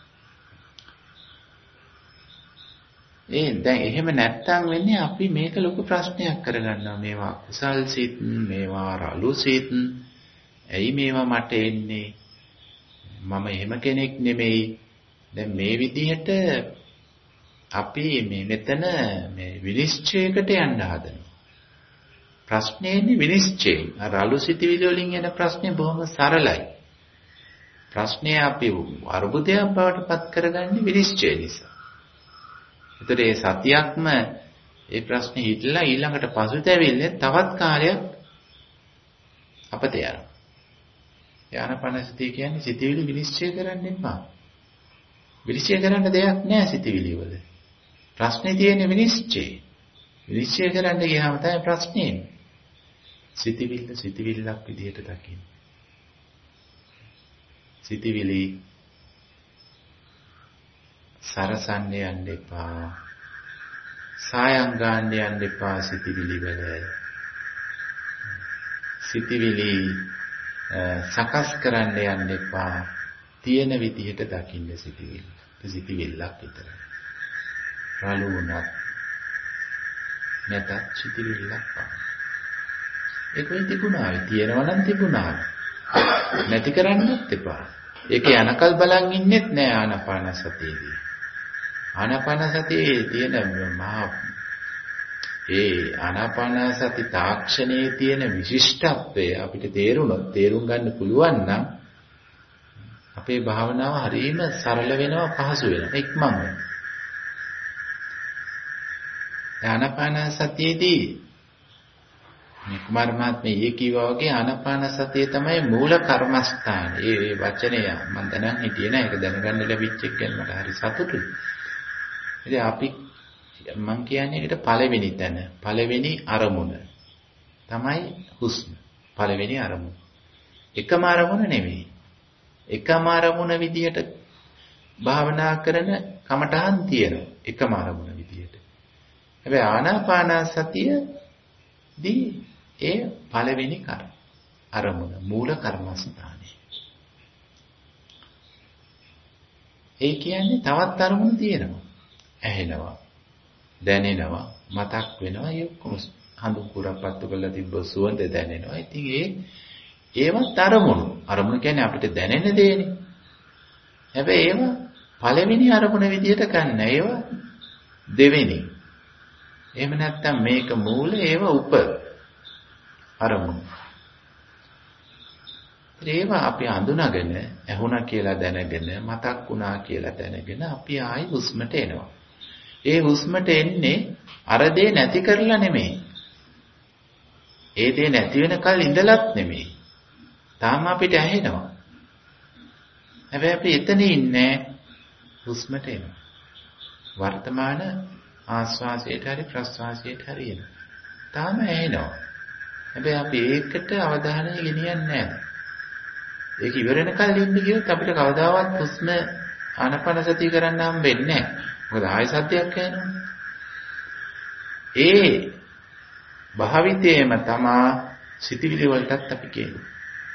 ඒ දැන් එහෙම නැත්තම් වෙන්නේ අපි මේක ලොකු ප්‍රශ්නයක් කරගන්නවා. මේවා කුසල් සිත්, මේවා රළු සිත්. ඇයි මේවා මට එන්නේ? මම එහෙම කෙනෙක් නෙමෙයි. දැන් මේ විදිහට අපි මේ මෙතන මේ විනිශ්චයකට යන්න හදනවා. ප්‍රශ්නේන්නේ විනිශ්චයෙන්. අර රළු සිතිවිලි වලින් එන ප්‍රශ්නේ බොහොම සරලයි. ප්‍රශ්නේ අපි අරුබුදයක් බවට පත් කරගන්නේ විනිශ්චය නිසා. ඒතර ඒ සතියක්ම ඒ ප්‍රශ්නේ හිටලා ඊළඟට පසුතැවිල්ලෙන් තවත් කාලයක් අපත යනවා. යානපන සතිය කියන්නේ සිතිවිලි විනිශ්චය කරන්න එපා. විනිශ්චය කරන්න දෙයක් නැහැ සිතිවිලි වල. ප්‍රශ්නේ තියෙන්නේ විනිශ්චය. විනිශ්චය කරන්න ගියාම තමයි ප්‍රශ්නේ. සිතිවිල්ල සිතිවිල්ලක් විදිහට දකින්න. සිතිවිලි සරසන්න යන්න එපා. සායම් ගන්න යන්න එපා සිතිවිලි වල. සිතිවිලි සකස් කරන්න යන්න එපා. තියෙන විදිහට දකින්න සිතිවිලි. සිතිවිල්ලක් විතරයි. රළු වුණත් නැතත් සිතිවිල්ලක් පාන. ඒක වෙයි තිබුණා. තියෙනවා නම් තිබුණා. නැති කරන්නත් එපා. ඒක යනකල් බලන් ඉන්නෙත් නෑ ආනාපාන සතියේදී. ආනාපාන සතියේ තියෙන මහා ඒ ආනාපාන සති තාක්ෂණයේ තියෙන විශිෂ්ටත්වය අපිට තේරුණොත් තේරුම් ගන්න පුළුවන් නම් අපේ භාවනාව හරියම සරල වෙනවා, පහසු වෙනවා, ඉක්මන් වෙනවා. ආනාපාන සතියේදී මේ කුමාර මහත්මයා කිව්වා වගේ ආනාපාන සතිය තමයි මූල කර්මස්ථානය. ඒ වචනය මම දැනන් හිටියේ නෑ. ඒක දැනගන්න ලැබිච්ච එක ගැන මට හරි සතුටුයි. ඉතින් අපි මම කියන්නේ ඒකට පළවෙනි තැන, පළවෙනි අරමුණ තමයි හුස්ම. පළවෙනි අරමුණ. එකම අරමුණ නෙවෙයි. එකම අරමුණ විදියට භාවනා කරන කමඨහන් තියෙනවා. එකම අරමුණ විදියට. හැබැයි ආනාපාන සතියදී ඒ පළවෙනි කර්ම අරමුණ මූල කර්මස්ථානය. ඒ කියන්නේ තවත් අරමුණු තියෙනවා. ඇහෙනවා, දැනෙනවා, මතක් වෙනවා. ඒ ඔක්කොම හඳුන් කුරප්පත්තු කරලා තිබ්බ සුවඳ දැනෙනවා. ඉතින් ඒ ඒවත් අරමුණු. අරමුණු කියන්නේ අපිට දැනෙන දේනේ. හැබැයි ඒව පළවෙනි අරමුණ විදියට ගන්න. ඒව දෙවෙනි. එහෙම නැත්නම් මේක මූල, ඒව උප අරමුණු. ඒව අපි අඳුනගෙන, ඇහුණා කියලා දැනගෙන, මතක් වුණා කියලා දැනගෙන අපි ආයි හුස්මට එනවා. ඒ හුස්මට එන්නේ අර දේ නැති කරලා නෙමෙයි. ඒ දේ නැති වෙනකල් ඉඳලත් නෙමෙයි. තාම අපිට ඇහෙනවා. හැබැයි අපි එතන ඉන්නේ හුස්මට එනවා. වර්තමාන ආස්වාසයට හරි ප්‍රස්වාසයට හරි එනවා. තාම ඇහෙනවා. හැබැයි අපි ඒකට අවධානය ගෙනියන්නේ නැහැ. ඒක ඉවර වෙනකල් ඉන්න කියොත් අපිට කවදාවත් හුස්ම ආනාපාන සතිය කරන්න හම්බෙන්නේ නැහැ. මොකද ආයෙ සතියක් යනවා. ඒ භාවිතේම තමා සිතිවිලි වලටත් අපි කියනවා.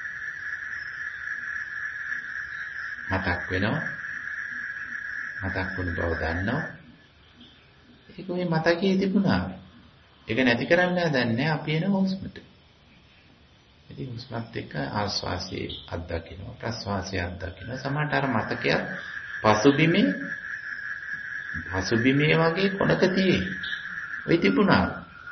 මතක් වෙනවා. මතක් වුණ බව දන්නවා. ඒක මේ මතකයේ තිබුණා. ඒක නැති කරන්න හදන්නේ අපි එන හුස්මට. ඉතින් හුස්මත් එක්ක ආස්වාසියේ අත්දකින්න, ප්‍රස්වාසයේ අත්දකින්න. සමහරට අර මතකය පසුබිමේ පසුබිමේ වගේ කොනක තියෙයි. ඔය තිබුණා.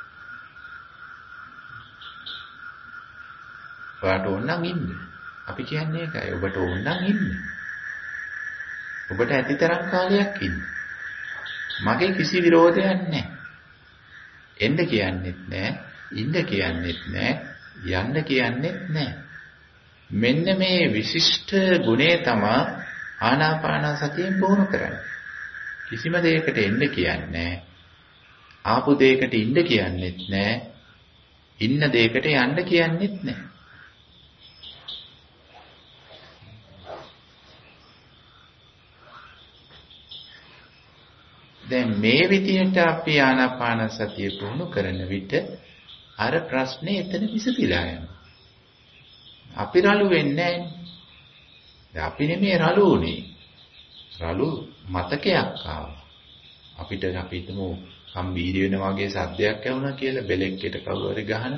ඔයාට ඕන නම් ඉන්න. අපි කියන්නේ ඒකයි. ඔබට ඕන නම් ඉන්න. ඔබට ඇතිතරම් කාලයක් ඉන්න. මගේ කිසි විරෝධයක් නැහැ. එන්න කියන්නෙත් නැහැ, ඉන්න කියන්නෙත් නැහැ, යන්න කියන්නෙත් නැහැ. මෙන්න මේ විශිෂ්ට ගුණය තමයි ආනාපාන සතියෙන් පුහුණු කරන්නේ. කිසිම දෙයකට එන්න කියන්නේ නැහැ. ආපු දෙයකට ඉන්න කියන්නෙත් නැහැ. ඉන්න දෙයකට යන්න කියන්නේත් නැහැ. දැන් මේ විදිහට අපි ආනාපාන සතිය පුහුණු කරන විට අර ප්‍රශ්නේ එතන විසඳිලා යනවා. අපි රළු වෙන්නේ නැහැ. අපි නෙමෙයි රළු උනේ. රළු මතකයක් ආවා. අපිට අපි හිතමු කම්බීරි වෙන වගේ සද්දයක් ඇහුණා කියලා බෙලෙක්කට කවුරු හරි ගහන.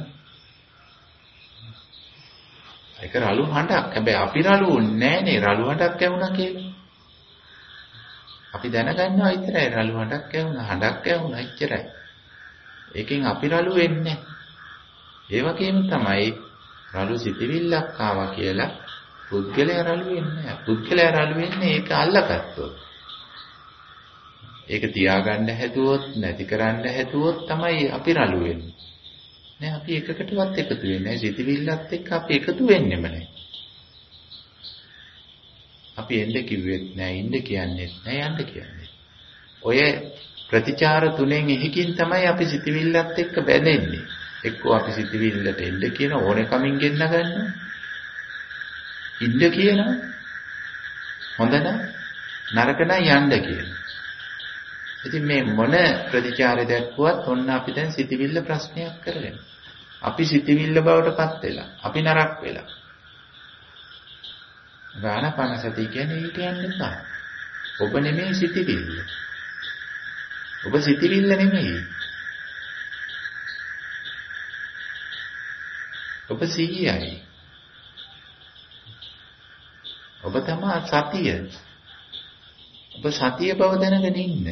ඒක රළු හඬක්. හැබැයි අපි රළු වෙන්නේ නැහනේ රළු හඬක් ඇහුණා කියලා. අපි දැනගන්නවා විතරයි රළු හඬක් ඇහුණා හඬක් ඇහුණා එච්චරයි. ඒකෙන් අපි රළු වෙන්නේ නැහැ. ඒ වගේම තමයි රළු සිතිවිල්ලක් ආවා කියලා පුද්ගලයා රළු වෙන්නේ නැහැ. පුද්ගලයා රළු වෙන්නේ ඒක අල්ලගත්තොත්. ඒක තියාගන්න හැදුවොත් නැති කරන්න හැදුවොත් තමයි අපි රළු වෙන්නේ. නෑ අපි එකකටවත් එකතු වෙන්නේ නැහැ. සිතිවිල්ලත් එක්ක අපි එකතු වෙන්නෙම නැහැ. අපි එන්න කිව්වෙත් නැහැ, ඉන්න කියන්නේත් නැහැ, යන්න කියන්නේ. ඔය ප්‍රතිචාර තුනෙන් එකකින් තමයි අපි සිතිවිල්ලත් එක්ක බැඳෙන්නේ. එක්කෝ අපි සිතිවිල්ලට එන්න කියන ඕනේ කමින් ගෙන්න ගන්නවා. ඉන්න කියනවා. හොඳ නම් නරක නම් යන්න කියනවා. ඉතින් මේ මොන ප්‍රතිචාරය දැක්වුවත් ඔන්න අපි දැන් සිතිවිල්ල ප්‍රශ්නයක් කරගෙන. අපි සිතිවිල්ල බවට පත් වෙලා, අපි නරක වෙලා. ආනාපාන සතිය කියන්නේ ඊට යන්න එපා. ඔබ නෙමෙයි සිතිවිල්ල. ඔබ සිතිවිල්ල නෙමෙයි. ඔබ සිහියයි. ඔබ තමයි සතිය. ඔබ සතිය බව දැනගෙන ඉන්න.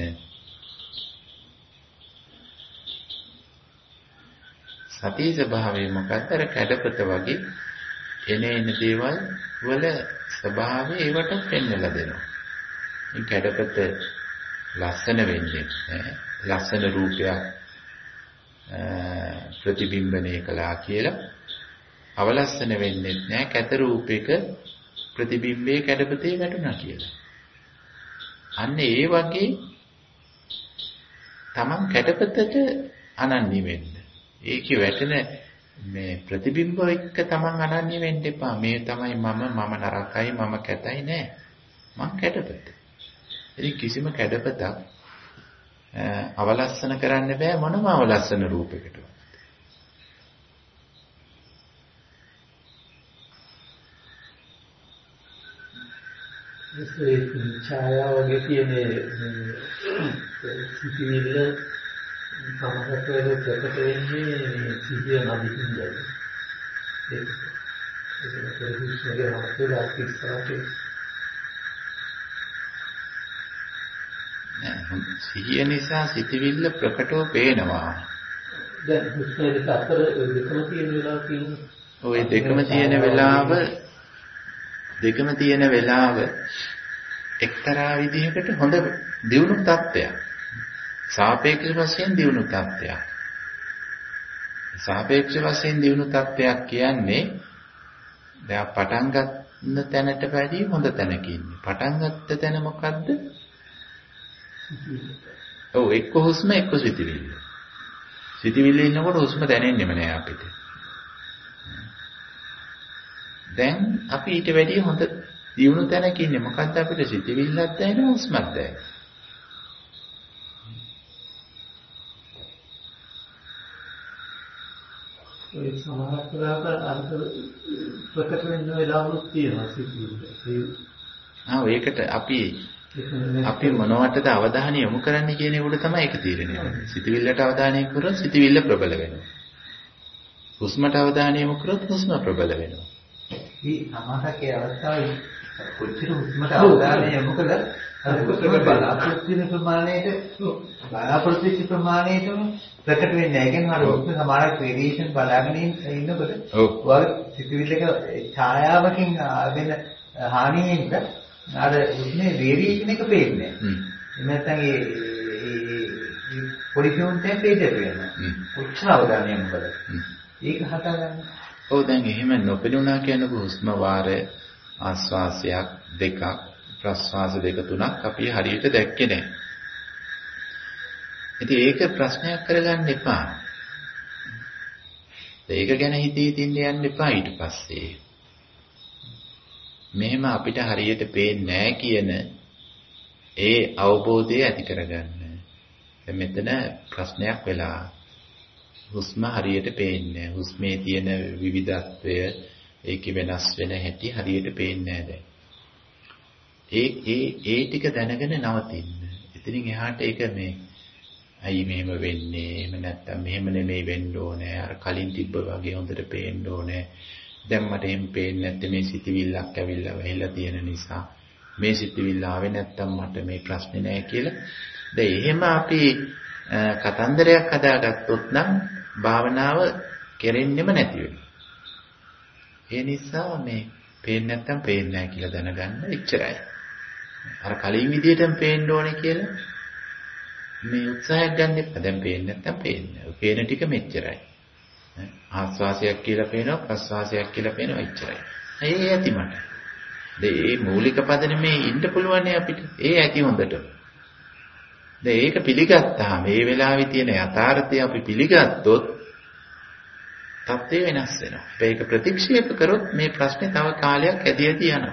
සතිය ස්වභාවය මොකක්ද? අර කැඩපත වගේ එන එන දේවල් වල ස්වභාවය ඒවට පෙන්වලා දෙනවා. මේ කැඩපත ලස්සන වෙන්නේ නැහැ. ලස්සන රූපයක් ප්‍රතිබිම්බණය කළා කියලා අවලස්සන වෙන්නේ නැහැ. කැත රූපයක ප්‍රතිබිම්බයේ කැඩපතේ වැටුණා කියලා. අන්න ඒ වගේ තමන් කැඩපතට අනන්‍ය වෙන්න. ඒකේ වැටෙන මේ ප්‍රතිබිම්බ එක්ක තමන් අනන්‍ය වෙන්න එපා. මේ තමයි මම මම නරකයි මම කැතයි නෑ. මං කැඩපත. ඉතින් කිසිම කැඩපතක් අවලස්සන කරන්න බෑ මොනම අවලස්සන රූපයකට. ඒ ඡායාව වගේ තියෙන සිතිවිල්ල සමහරට ප්‍රකට වෙන්නේ සිහිය නැතිවෙන්නේ. ඒක ඒක පරිසරයේ හස්තලා කිස්සාවේ නෑ සිහිය නිසා සිතිවිල්ල ප්‍රකටව පේනවා. දැන් හුස්මේ අතර දෙකම තියෙන වෙලාව කියන්නේ ওই දෙකම තියෙන වෙලාව දෙකම තියෙන වෙලාව එක්තරා විදිහකට හොඳ දියුණු තත්ත්වයක්. සාපේක්ෂ වශයෙන් දියුණු තත්ත්වයක්. සාපේක්ෂ වශයෙන් දියුණු තත්ත්වයක් කියන්නේ දැන් පටන් ගන්න තැනට වැඩිය හොඳ තැනක ඉන්නේ. පටන් ගත්ත තැන මොකද්ද? ඔව් එක්ක හුස්ම එක්ක සිතිවිල්ල. සිතිවිල්ල ඉන්නකොට හුස්ම දැනෙන්නෙම නෑ අපිට. දැන් අපි ඊට වැඩිය හොඳ දියුණු තැනක ඉන්නේ. මොකද්ද අපිට සිතිවිල්ලක් දැනෙන හුස්මක් දැනෙන. ඒ සමහර වෙලාවට අර ප්‍රකට වෙන වෙලාවලුත් තියෙනවා සිතිවිල්ල. ආ ඒකට අපි අපි මොනවටද අවධානය යොමු කරන්න කියන උඩ තමයි ඒක තීරණය වෙන්නේ. සිතිවිල්ලට අවධානය කරොත් සිතිවිල්ල ප්‍රබල වෙනවා. හුස්මට අවධානය යොමු කරොත් හුස්ම ප්‍රබල වෙනවා. මේ සමාහකේ අවස්ථාවේ කොච්චර හුස්මට අවධානය යොමු කළා අර හුස්ම බලාපොරොත්තු වෙන ප්‍රමාණයට බලාපොරොත්තු වෙන ප්‍රමාණයටම ප්‍රකට වෙන්නේ නැහැ. ඒ කියන්නේ අර හුස්ම සමානක් වේරියේෂන් බලාගෙන ඉන්නකොට ඔය සිතිවිල්ලක ඡායාවකින් ආගෙන හානියෙන්ද අර හුස්මේ වේරියේෂන් එක පේන්නේ නැහැ. නැත්නම් ඒ පොඩි ටියුන් ටෙම්පරේචර් වෙනවා. කොච්චර අවධානය යොමු කළාද? ඒක හදාගන්න. ඔව් දැන් එහෙම නොපෙනුණා කියනකොට හුස්ම වාරය ආස්වාසයක් දෙකක් ප්‍රස්වාස දෙක තුනක් අපි හරියට දැක්කේ නැහැ. ඉතින් ඒක ප්‍රශ්නයක් කරගන්න එපා. ඒක ගැන හිතේ හිතින් යන්න එපා ඊට පස්සේ. මෙහෙම අපිට හරියට පේන්නේ නැහැ කියන ඒ අවබෝධය ඇති කරගන්න. දැන් මෙතන ප්‍රශ්නයක් වෙලා හුස්ම හරියට පේන්නේ නැහැ. හුස්මේ තියෙන විවිධත්වය ඒකේ වෙනස් වෙන හැටි හරියට පේන්නේ නැහැ දැන්. ඒ ඒ ඒ ටික දැනගෙන නවතින්න. එතනින් එහාට ඒක මේ අයි මෙහෙම වෙන්නේ එහෙම නැත්තම් මෙහෙම නෙමෙයි වෙන්න ඕනේ. අර කලින් තිබ්බ වගේ හොඳට පේන්න ඕනේ. දැන් මට එහෙම පේන්නේ නැත්තේ මේ සිතිවිල්ලක් ඇවිල්ලා වැහිලා තියෙන නිසා. මේ සිතිවිල්ල ආවේ නැත්තම් මට මේ ප්‍රශ්නේ නැහැ කියලා. දැන් එහෙම අපි කතන්දරයක් හදාගත්තොත් නම් භාවනාව කෙරෙන්නෙම නැති වෙනවා. ඒ නිසා මේ පේන්නේ නැත්තම් පේන්නේ නැහැ කියලා දැනගන්න එච්චරයි. අර කලින් විදියටම පේන්න ඕනේ කියලා මේ උත්සාහයක් ගන්න එපා. දැන් පේන්නේ නැත්තම් පේන්නේ. පේන ටික මෙච්චරයි. ආස්වාසයක් කියලා පේනවා ප්‍රස්වාසයක් කියලා පේනවා එච්චරයි. ඒ ඇති මට. මේ මූලික පදනමේ ඉන්න පුළුවන් අපිට. ඒ ඇති හොඳට. දැන් ඒක පිළිගත්තාම මේ වෙලාවේ තියෙන යථාර්ථය අපි පිළිගත්තොත් තත්ත්වය වෙනස් වෙනවා. ඒක ප්‍රතික්ෂේප කරොත් මේ ප්‍රශ්නේ තව කාලයක් ඇදී ඇදී යනවා.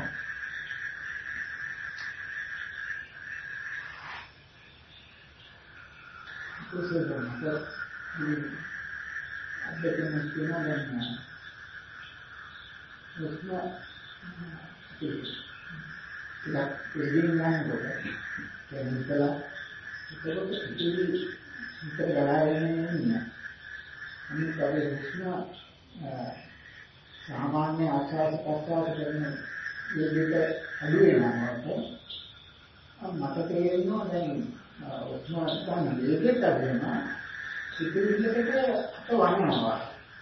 सामान्य आचार प्रचार करने ये बेटा अभी ना तो अब मत तेरे नो नहीं उसमें क्या नहीं लेके कर देना सिक्योरिटी लेके तो आना होगा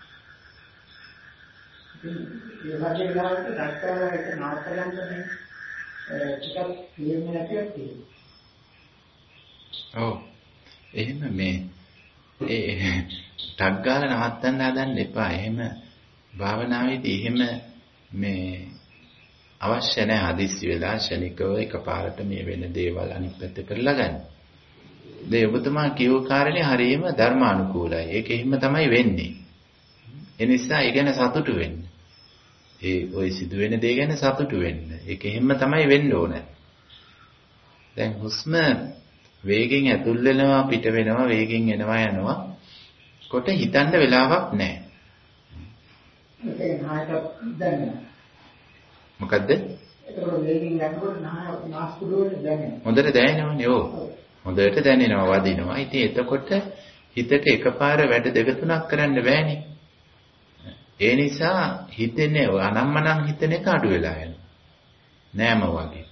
ये बातें लगा के डॉक्टर है कि ना करें तो नहीं टिकट ये में रहती है ඔව් එහෙම මේ ඒ ටක් ගාලා නවත්තන්න හදන්න එපා. එහෙම භාවනාවේදී එහෙම මේ අවශ්‍ය නැහැ හදිස්සි වෙලා ශනිකව එකපාරට මේ වෙන දේවල් අනිත් පැත්ත කරලා ගන්න. ඒ ඔබතුමා කියව කාරණේ හරියම ධර්මානුකූලයි. ඒක එහෙම තමයි වෙන්නේ. ඒ නිසා ඒ ගැන සතුටු වෙන්න. ඒ ওই සිදුවෙන දේ ගැන සතුටු වෙන්න. ඒක එහෙම තමයි වෙන්න ඕනේ. දැන් හුස්ම වේගෙන් ඇතුල් වෙනවා පිට වෙනවා වේගෙන් එනවා යනවා කොට හිතන්න වෙලාවක් නැහැ. ඒක නායක දැනෙන. මොකද්ද? ඒක වේගෙන් යනකොට නාස්පුඩුවේ දැනෙන. හොඳට දැනෙනවනේ ඕ. හොඳට දැනෙනවා වදිනවා. ඉතින් එතකොට හිතට එකපාර වැඩ දෙක තුනක් කරන්න බෑනේ. ඒ නිසා හිතෙන්නේ අනම්මනම් හිතන එක අඩු වෙලා යනවා. නෑම වගේ.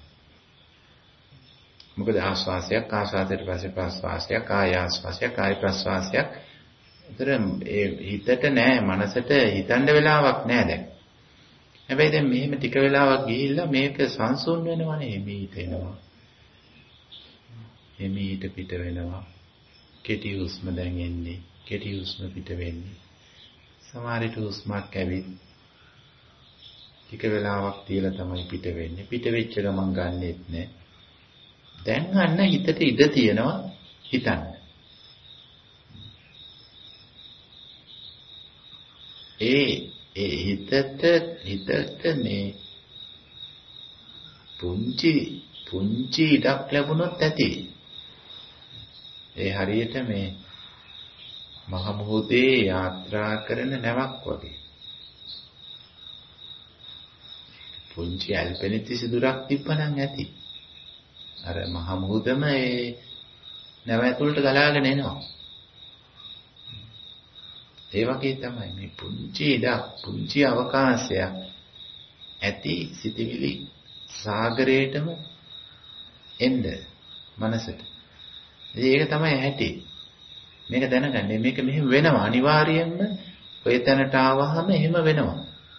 මොකද ආස්වාසයක් ආස්වාසයට පස්සේ ප්‍රස්වාසයක් ආය ආස්වාසයක් ආය ප්‍රස්වාසයක් ඒතර ඒ හිතට නෑ මනසට හිතන්න වෙලාවක් නෑ දැන්. හැබැයි දැන් මෙහෙම ටික වෙලාවක් ගිහිල්ලා මේක සංසුන් වෙනවනේ එමීට එනවා. එමීට පිට වෙනවා. කෙටි හුස්ම දැන් එන්නේ. කෙටි හුස්ම පිට වෙන්නේ. සමහරට හුස්මක් ඇවිත් ටික වෙලාවක් තියලා තමයි පිට වෙන්නේ. පිට වෙච්ච ගමන් ගන්නෙත් නෑ. දැන් අන්න හිතට ඉඩ තියෙනවා හිතන්න. ඒ ඒ හිතට හිතට මේ පුංචි පුංචි ඉඩක් ලැබුණොත් ඇති. ඒ හරියට මේ මහ මුහුදේ යාත්‍රා කරන නැවක් වගේ. පුංචි ඇල්පෙනිති සිදුරක් තිබ්බනම් ඇති. අර මහ මුහුදම ඒ නැව ඇතුළට ගලාගෙන එනවා. ඒ වගේ තමයි මේ පුංචි ඉඩක් පුංචි අවකාශයක් ඇති සිටිවිලි සාගරයටම එන්න මනසට. ඒක තමයි ඇති. මේක දැනගන්න. මේක මෙහෙම වෙනවා අනිවාර්යයෙන්ම ඔය තැනට ආවහම එහෙම වෙනවා.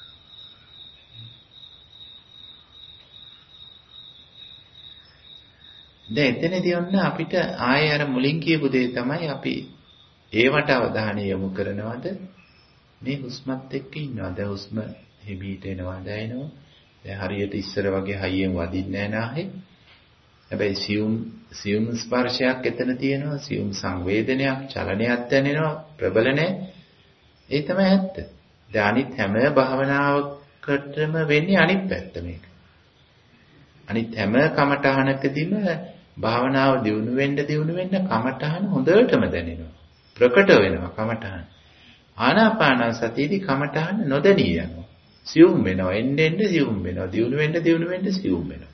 දැන් එතනදී ඔන්න අපිට ආයෙ අර මුලින් කියපු දේ තමයි අපි ඒවට අවධානය යොමු කරනවද මේ හුස්මත් එක්ක ඉන්නවද හුස්ම හිමීට එනවා දැනෙනවා. දැන් හරියට ඉස්සර වගේ හයියෙන් වදින්නේ නැහැ. හැබැයි සියුම් සියුම් ස්පර්ශයක් එතන තියෙනවා. සියුම් සංවේදනයක් චලනයක් දැනෙනවා. ප්‍රබල නැහැ. ඒ තමයි ඇත්ත. දැන් අනිත් හැම භාවනාවකටම වෙන්නේ අනිත් පැත්ත මේක. අනිත් හැම කමඨහනකදීම භාවනාව දියුණු වෙන්න දියුණු වෙන්න කමඨහන හොඳටම දැනෙනවා. ප්‍රකට වෙනවා කමඨහන. ආනාපාන සතියේදී කමඨහන නොදැනී යනවා. සියුම් වෙනවා. එන්න එන්න සියුම් වෙනවා. දියුණු වෙන්න දියුණු වෙන්න සියුම් වෙනවා.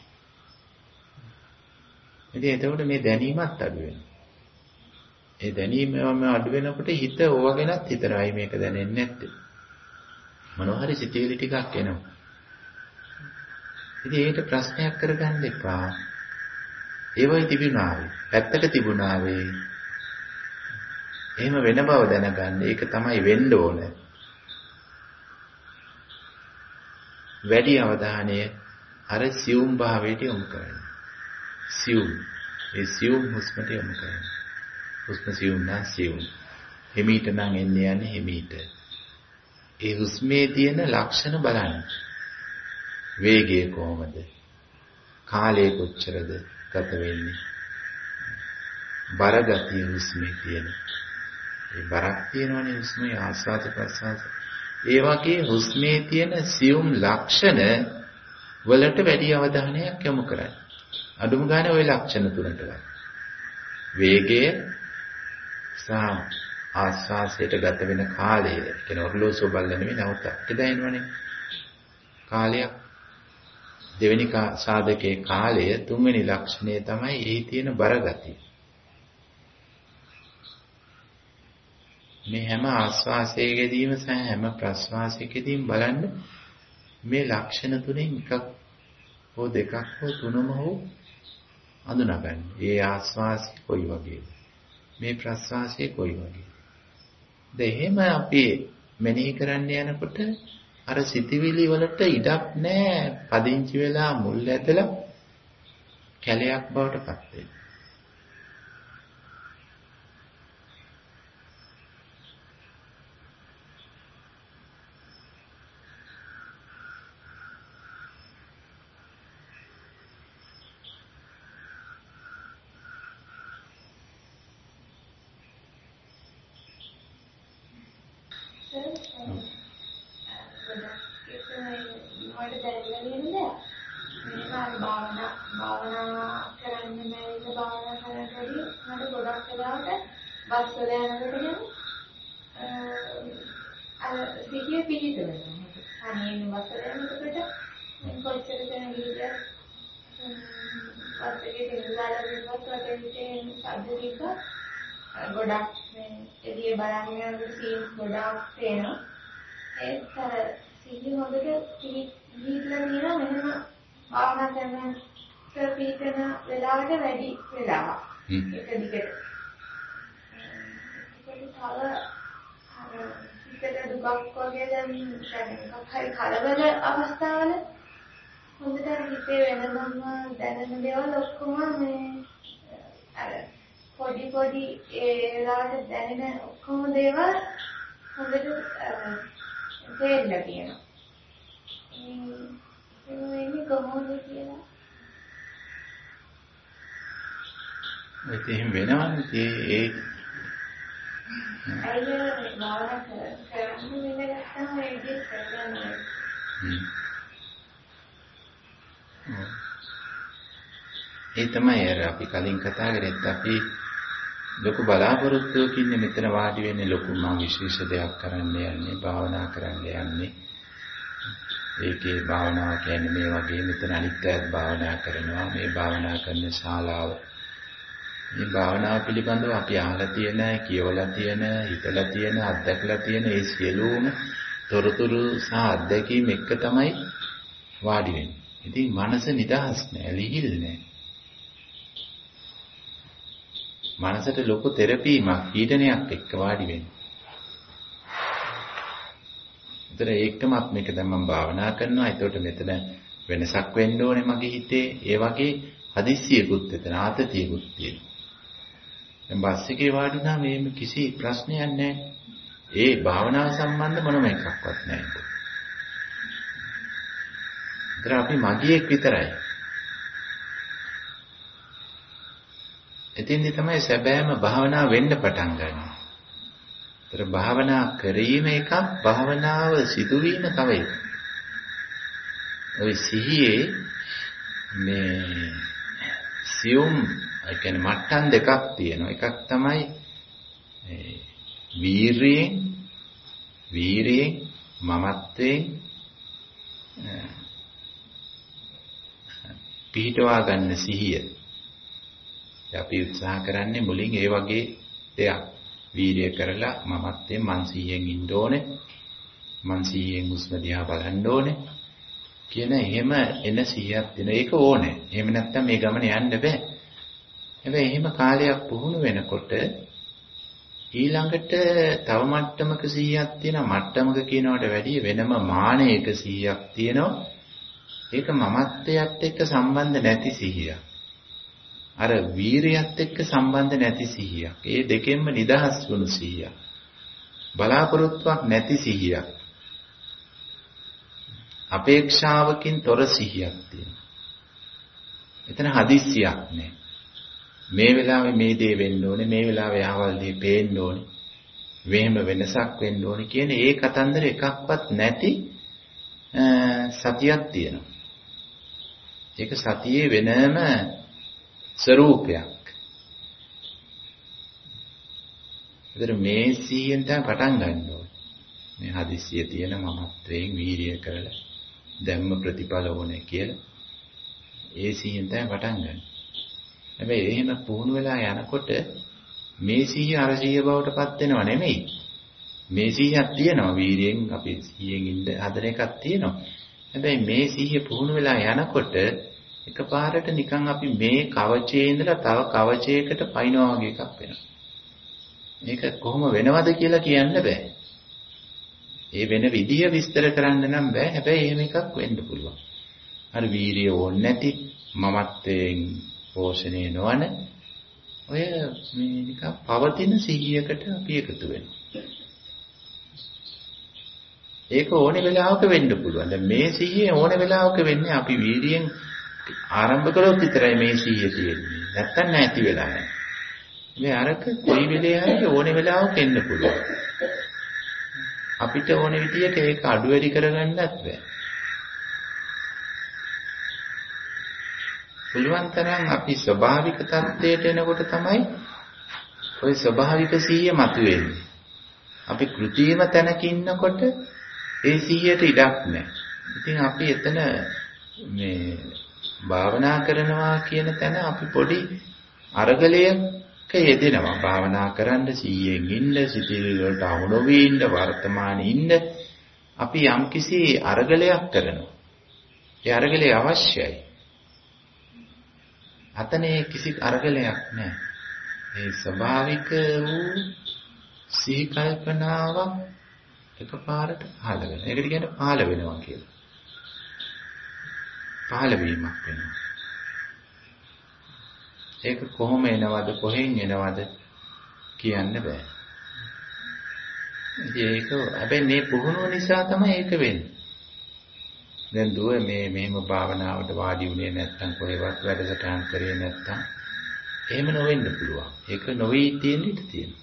ඉතින් එතකොට මේ දැනීමත් අඩු වෙනවා. ඒ දැනීමම අඩු වෙනකොට හිත ඕවගෙනත් හිතනවායි මේක දැනෙන්නේ නැත්තේ. මොනවා හරි සිතිවිලි ටිකක් එනවා. ඉතින් ඒකට ප්‍රශ්නයක් කරගන්න එපා. ඒවයි තිබුණාවේ. පැත්තක තිබුණාවේ. එහෙම වෙන බව දැනගන්න. ඒක තමයි වෙන්න ඕන. වැඩි අවධානය අර සියුම් භාවයට යොමු කරන්න. සියුම්. ඒ සියුම් හුස්මට යොමු කරන්න. හුස්ම සියුම් නම් සියුම්. හිමීට නම් එන්නේ යන්නේ හිමීට. ඒ හුස්මේ තියෙන ලක්ෂණ බලන්න. වේගය කොහොමද? කාලය කොච්චරද ගත වෙන්නේ? බර ගතිය හුස්මේ තියෙන. ඒ බරක් තියෙනවනේ හුස්මේ ආස්වාද ප්‍රසආස. ඒ වගේ හුස්මේ තියෙන සියුම් ලක්ෂණ වලට වැඩි අවධානයක් යොමු කරන්න. අඩුම ගානේ ওই ලක්ෂණ තුනට ගන්න. වේගය සහ ආස්වාසයට ගත වෙන කාලය. කියන ඔර්ලෝසුව බලන්න නෙමෙයි නවත. ඒක දැනෙනවනේ. කාලයක් දෙවෙනි සාධකයේ කාලය තුන්වෙනි ලක්ෂණය තමයි එහි තියෙන බර ගතිය. මේ හැම ආස්වාසයකදීම සහ හැම ප්‍රස්වාසයකදීම බලන්න මේ ලක්ෂණ තුනෙන් එකක් හෝ දෙකක් හෝ තුනම හෝ අඳුනගන්න. ඒ ආස්වාසය කොයි වගේද? මේ ප්‍රස්වාසය කොයි වගේද? දෙහෙම අපි මෙනෙහි කරන්න යනකොට අර සිතිවිලි වලට ඉඩක් නැහැ. පදිංචි වෙලා මුල් ඇදලා කැලයක් බවට පත් වෙනවා. ගොඩක් එළිය බලන්න යනකොට සීන්ස් ගොඩක් පේනවා. ඒත් අර සිහිය හොඳට පිළිහිట్లా නියම මෙහෙම භාවනා කරන ප්‍රපීතන වෙලාවට වැඩි වෙලාවක්. ඒක දිගට. ඒක තව අර හිතට දුකක් වගේ දැන් මොකක් හරි කලබල අවස්ථාවල හොඳට හිතේ වෙනදම දැනෙන දේවල් ඔක්කොම මේ අර පොඩි පොඩි ඒ වෙලාවට දැනෙන ඔක්කොම දේවල් හොඳට තේරෙලා තියෙනවා. ඒ වෙන්නේ කොහොමද කියලා? ඒක එහෙම වෙනවනේ ඒ අයියෝ භාවනා කරන්නේ නැත්නම් ඒ විදිහට කරන්නේ. ඒ තමයි අර අපි කලින් කතා කරේත් අපි ලොකු බලාපොරොත්තුවකින් මෙතන වාඩි වෙන්නේ ලොකු මා විශේෂ දෙයක් කරන්න යන්නේ භාවනා කරන්න යන්නේ. ඒකේ භාවනාව කියන්නේ මේ වගේ මෙතන අනිත්‍යත් භාවනා කරනවා මේ භාවනා කරන ශාලාව. මේ භාවනාව පිළිබඳව අපි අහලා තියෙන, කියවලා තියෙන, හිතලා තියෙන, අත්දැකලා තියෙන ඒ සියලුම තොරතුරු සහ අත්දැකීම් එක්ක තමයි වාඩි වෙන්නේ. ඉතින් මනස නිදහස් නෑ, ලිහිල් නෑ. මනසට ලොකු තෙරපීමක්, පීඩනයක් එක්ක වාඩි වෙන්නේ. ඒතර ඒකම අපි මේක දැන් මම භාවනා කරනවා. ඒතකොට මෙතන වෙනසක් වෙන්න ඕනේ මගේ හිතේ. ඒ වගේ හදිස්සියකුත් එතන ආතතියකුත් තියෙනවා. දැන් බස් එකේ වාඩි වුණාම මේක කිසි ප්‍රශ්නයක් නැහැ. ඒ භාවනාව සම්බන්ධ මොනම එකක්වත් නැහැ. ඒතර අපි මගියෙක් විතරයි. එතින්දි තමයි සැබෑම භාවනාව වෙන්න පටන් ගන්න. ඒතර භාවනා කිරීම එකක්, භාවනාව සිදුවීම තව එකක්. ඔය සිහියේ මේ සියුම් ඒ කියන්නේ මට්ටම් දෙකක් තියෙනවා. එකක් තමයි වීරියෙන් වීරියෙන් මමත්වයෙන් පිහිටවා ගන්න සිහිය. අපි උත්සාහ කරන්නේ මුලින් ඒ වගේ දෙයක්. වීරිය කරලා මමත්වයෙන් මං සිහියෙන් ඉන්න ඕනේ. මං සිහියෙන් හුස්ම දිහා බලන්න ඕනේ. කියන එහෙම එන සිහියක් දෙන එක ඕනේ. එහෙම නැත්නම් මේ ගමන යන්න බෑ. හැබැයි එහෙම කාලයක් පුහුණු වෙනකොට ඊළඟට තව මට්ටමක සිහියක් තියෙනවා. මට්ටමක කියනවට වැඩිය වෙනම මානයක සිහියක් තියෙනවා. ඒක මමත්වයට එක්ක සම්බන්ධ නැති සිහියක්. අර වීරියත් එක්ක සම්බන්ධ නැති සිහියක්. ඒ දෙකෙන්ම නිදහස් වුණු සිහියක්. බලාපොරොත්තුවක් නැති සිහියක්. අපේක්ෂාවකින් තොර සිහියක් තියෙනවා. එතන හදිස්සියක් නෑ. මේ වෙලාවේ මේ දේ වෙන්න ඕනේ, මේ වෙලාවේ ආවල් දේ පේන්න ඕනේ. වෙහෙම වෙනසක් වෙන්න ඕනේ කියන ඒ කතන්දර එකක්වත් නැති සතියක් තියෙනවා. ඒක සතියේ වෙනම ස්වરૂපයක්. ඒතර මේ සිහියෙන් තමයි පටන් ගන්න ඕනේ. මේ හදිස්සිය තියෙන මමත්වයෙන් වීරිය කරලා ධම්ම ප්‍රතිඵල ඕනේ කියලා. ඒ සිහියෙන් තමයි පටන් ගන්න. හැබැයි එහෙම පුහුණු වෙලා යනකොට මේ සිහිය අර සිහිය බවට පත් වෙනව නෙමෙයි. මේ සිහියක් තියෙනවා වීරියෙන් අපි සිහියෙන් ඉන්න හදන එකක් තියෙනවා. හැබැයි මේ සිහිය පුහුණු වෙලා යනකොට එකපාරට නිකන් අපි මේ කවචයේ ඉඳලා තව කවචයකට පයින්නවා වගේ එකක් වෙනවා. මේක කොහොම වෙනවද කියලා කියන්න බෑ. ඒ වෙන විදිය විස්තර කරන්න නම් බෑ. හැබැයි එහෙම එකක් වෙන්න පුළුවන්. අර වීරිය ඕනේ නැති මමත්වයෙන් පෝෂණය නොවන ඔය මේ නිකන් පවතින සිහියකට අපි එකතු වෙනවා. ඒක ඕනේ වෙලාවක වෙන්න පුළුවන්. දැන් මේ සිහිය ඕනේ වෙලාවක වෙන්නේ අපි වීරියෙන් ආරම්භ කළොත් විතරයි මේ සිහිය තියෙන්නේ. නැත්තම් නැති වෙලා යනවා. මේ අරක කොයි වෙලේ හරි ඕනේ වෙලාවක එන්න පුළුවන්. අපිට ඕනේ විදියට ඒක අඩු වැඩි කරගන්නත් බෑ. පුළුවන් තරම් අපි ස්වභාවික තත්ත්වයට එනකොට තමයි ওই ස්වභාවික සිහිය මතුවෙන්නේ. අපි කෘත්‍රිම තැනක ඉන්නකොට ඒ සිහියට ඉඩක් නැහැ. ඉතින් අපි එතන මේ භාවනා කරනවා කියන තැන අපි පොඩි අරගලයක යෙදෙනවා. භාවනා කරන්න සිහියෙන් ඉන්න, සිතිවිලි වලට අහු නොවී ඉන්න, වර්තමානයේ ඉන්න අපි යම්කිසි අරගලයක් කරනවා. ඒ අරගලය අවශ්‍යයි. අතනේ කිසි අරගලයක් නැහැ. ඒ ස්වභාවික වූ සිහි කල්පනාවක් එකපාරට පහළ වෙනවා. ඒකට කියන්නේ පහළ වෙනවා කියලා. පහළ වීමක් වෙනවා. ඒක කොහොම එනවද කොහෙන් එනවද කියන්න බෑ. ඒක හැබැයි මේ පුහුණුව නිසා තමයි ඒක වෙන්නේ. දැන් දුව මේ මෙහෙම භාවනාවට වාඩි වුණේ නැත්නම් කොහෙවත් වැඩසටහන් කරේ නැත්නම් එහෙම නොවෙන්න පුළුවන්. ඒක නොවී තියෙන්න ඉඩ තියෙනවා.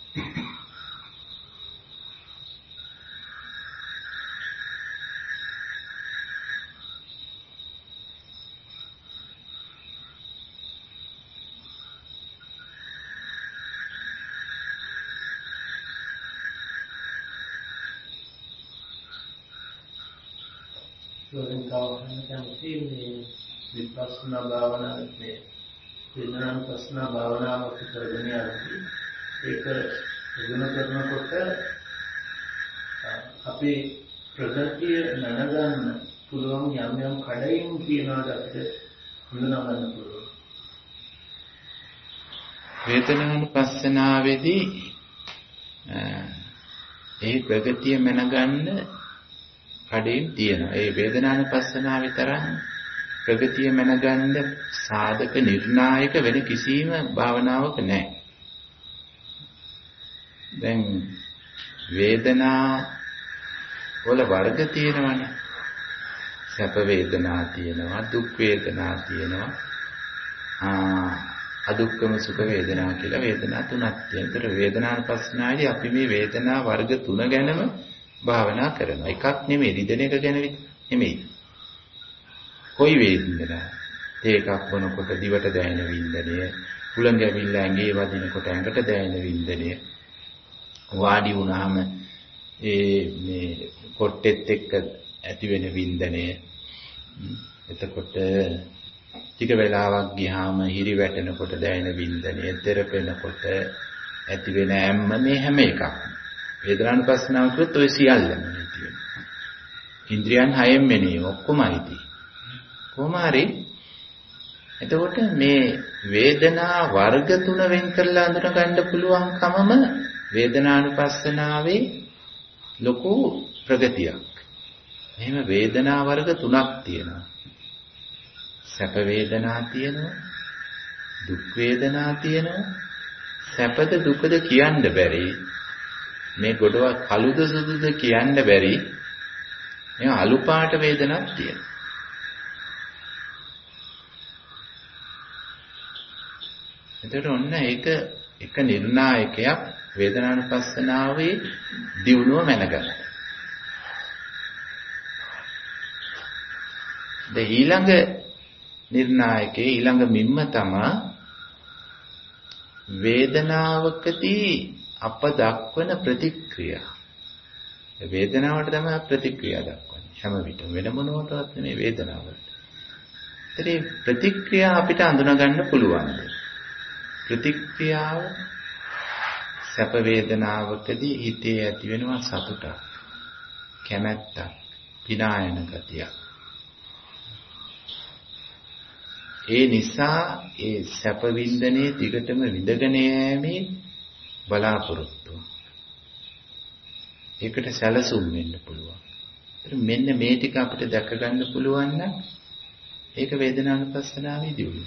විපස්සනා භාවනාවේ විඥාන ප්‍රශ්න භාවනාවක් කරගෙන යද්දී ඒක ඉගෙන ගන්නකොට අපේ ප්‍රගතිය නැනගන්න පුළුවන් යම් යම් කඩයින් තියනවාද අපිට හඳුනා ගන්න පුළුවන්. වේදනානුපස්සනාවේදී ඒ ප්‍රගතිය මැනගන්න කඩේන් තියෙනවා. ඒ වේදනානුපස්සනාවේ තරම් ප්‍රගතිය මැනගන්න සාධක නිර්ණායක වෙන කිසිම භාවනාවක නැහැ. දැන් වේදනා වල වර්ග තියෙනවනේ. සැප වේදනා තියෙනවා, දුක් වේදනා තියෙනවා. ආ අදුක්කම සුඛ වේදනා කියලා වේදනා තුනක් තියෙනවා. ඒතර වේදනානුපස්සනාවේදී අපි මේ වේදනා වර්ග තුන ගැනම භාවනා කරනවා. එකක් නෙමෙයි, රිදෙන එක ගැන නෙමෙයි. කොයි වේදනාව? ඒකක් වුණකොට දිවට දැනෙන වින්දනය, හුළඟ ඇවිල්ලා ඇඟේ වදිනකොට ඇඟට දැනෙන වින්දනය, වාඩි වුණාම ඒ මේ කොට්ටෙත් එක්ක ඇති වෙන වින්දනය, එතකොට ටික වෙලාවක් ගියාම හිරි වැටෙනකොට දැනෙන වින්දනය, තෙරපෙනකොට ඇති වෙන හැම මේ හැම එකක් වේදනානුපස්සනාව කියොත් ඔය සියල්ලම තියෙනවා. ඉන්ද්‍රියන් හයෙන් මෙනේ ඔක්කොමයි තියෙන්නේ. කොහොම හරි එතකොට මේ වේදනා වර්ග තුන වෙන් කරලා අඳුන ගන්න පුළුවන්කමම වේදනානුපස්සනාවේ ලොකු ප්‍රගතියක්. එහෙම වේදනා වර්ග තුනක් තියෙනවා. සැප වේදනා තියෙනවා, දුක් වේදනා තියෙනවා. සැපද දුකද කියන්න බැරි. මේ ගොඩව කළුද සුදුද කියන්න බැරි. මේ අලු පාට වේදනාවක් තියෙනවා. එතකොට ඔන්න ඒක එක නිර්ණායකයක් වේදනානුපස්සනාවේ දියුණුව මැනගන්න. ද ඊළඟ නිර්ණායකේ ඊළඟ මිම්ම තමයි වේදනාවකදී අප දක්වන ප්‍රතික්‍රියා. වේදනාවට තමයි ප්‍රතික්‍රියා දක්වන්නේ. හැම විටම වෙන මොනවටවත් නෙමෙයි වේදනාවට. ඒතරේ ප්‍රතික්‍රියා අපිට අඳුන ගන්න පුළුවන්. ප්‍රතික්‍රියාව සැප වේදනාවකදී හිතේ ඇති වෙනවා සතුටක්, කැමැත්තක්, පිනායන ගතියක්. ඒ නිසා ඒ සැප වින්දනයේ දිගටම විඳගෙන යෑමේ බලාපොරොත්තු. ඒකට සැලසුම් වෙන්න පුළුවන්. මෙන්න මේ ටික අපිට දැක ගන්න පුළුවන් නම් ඒක වේදනානුපස්සනාවේ දියුණුව.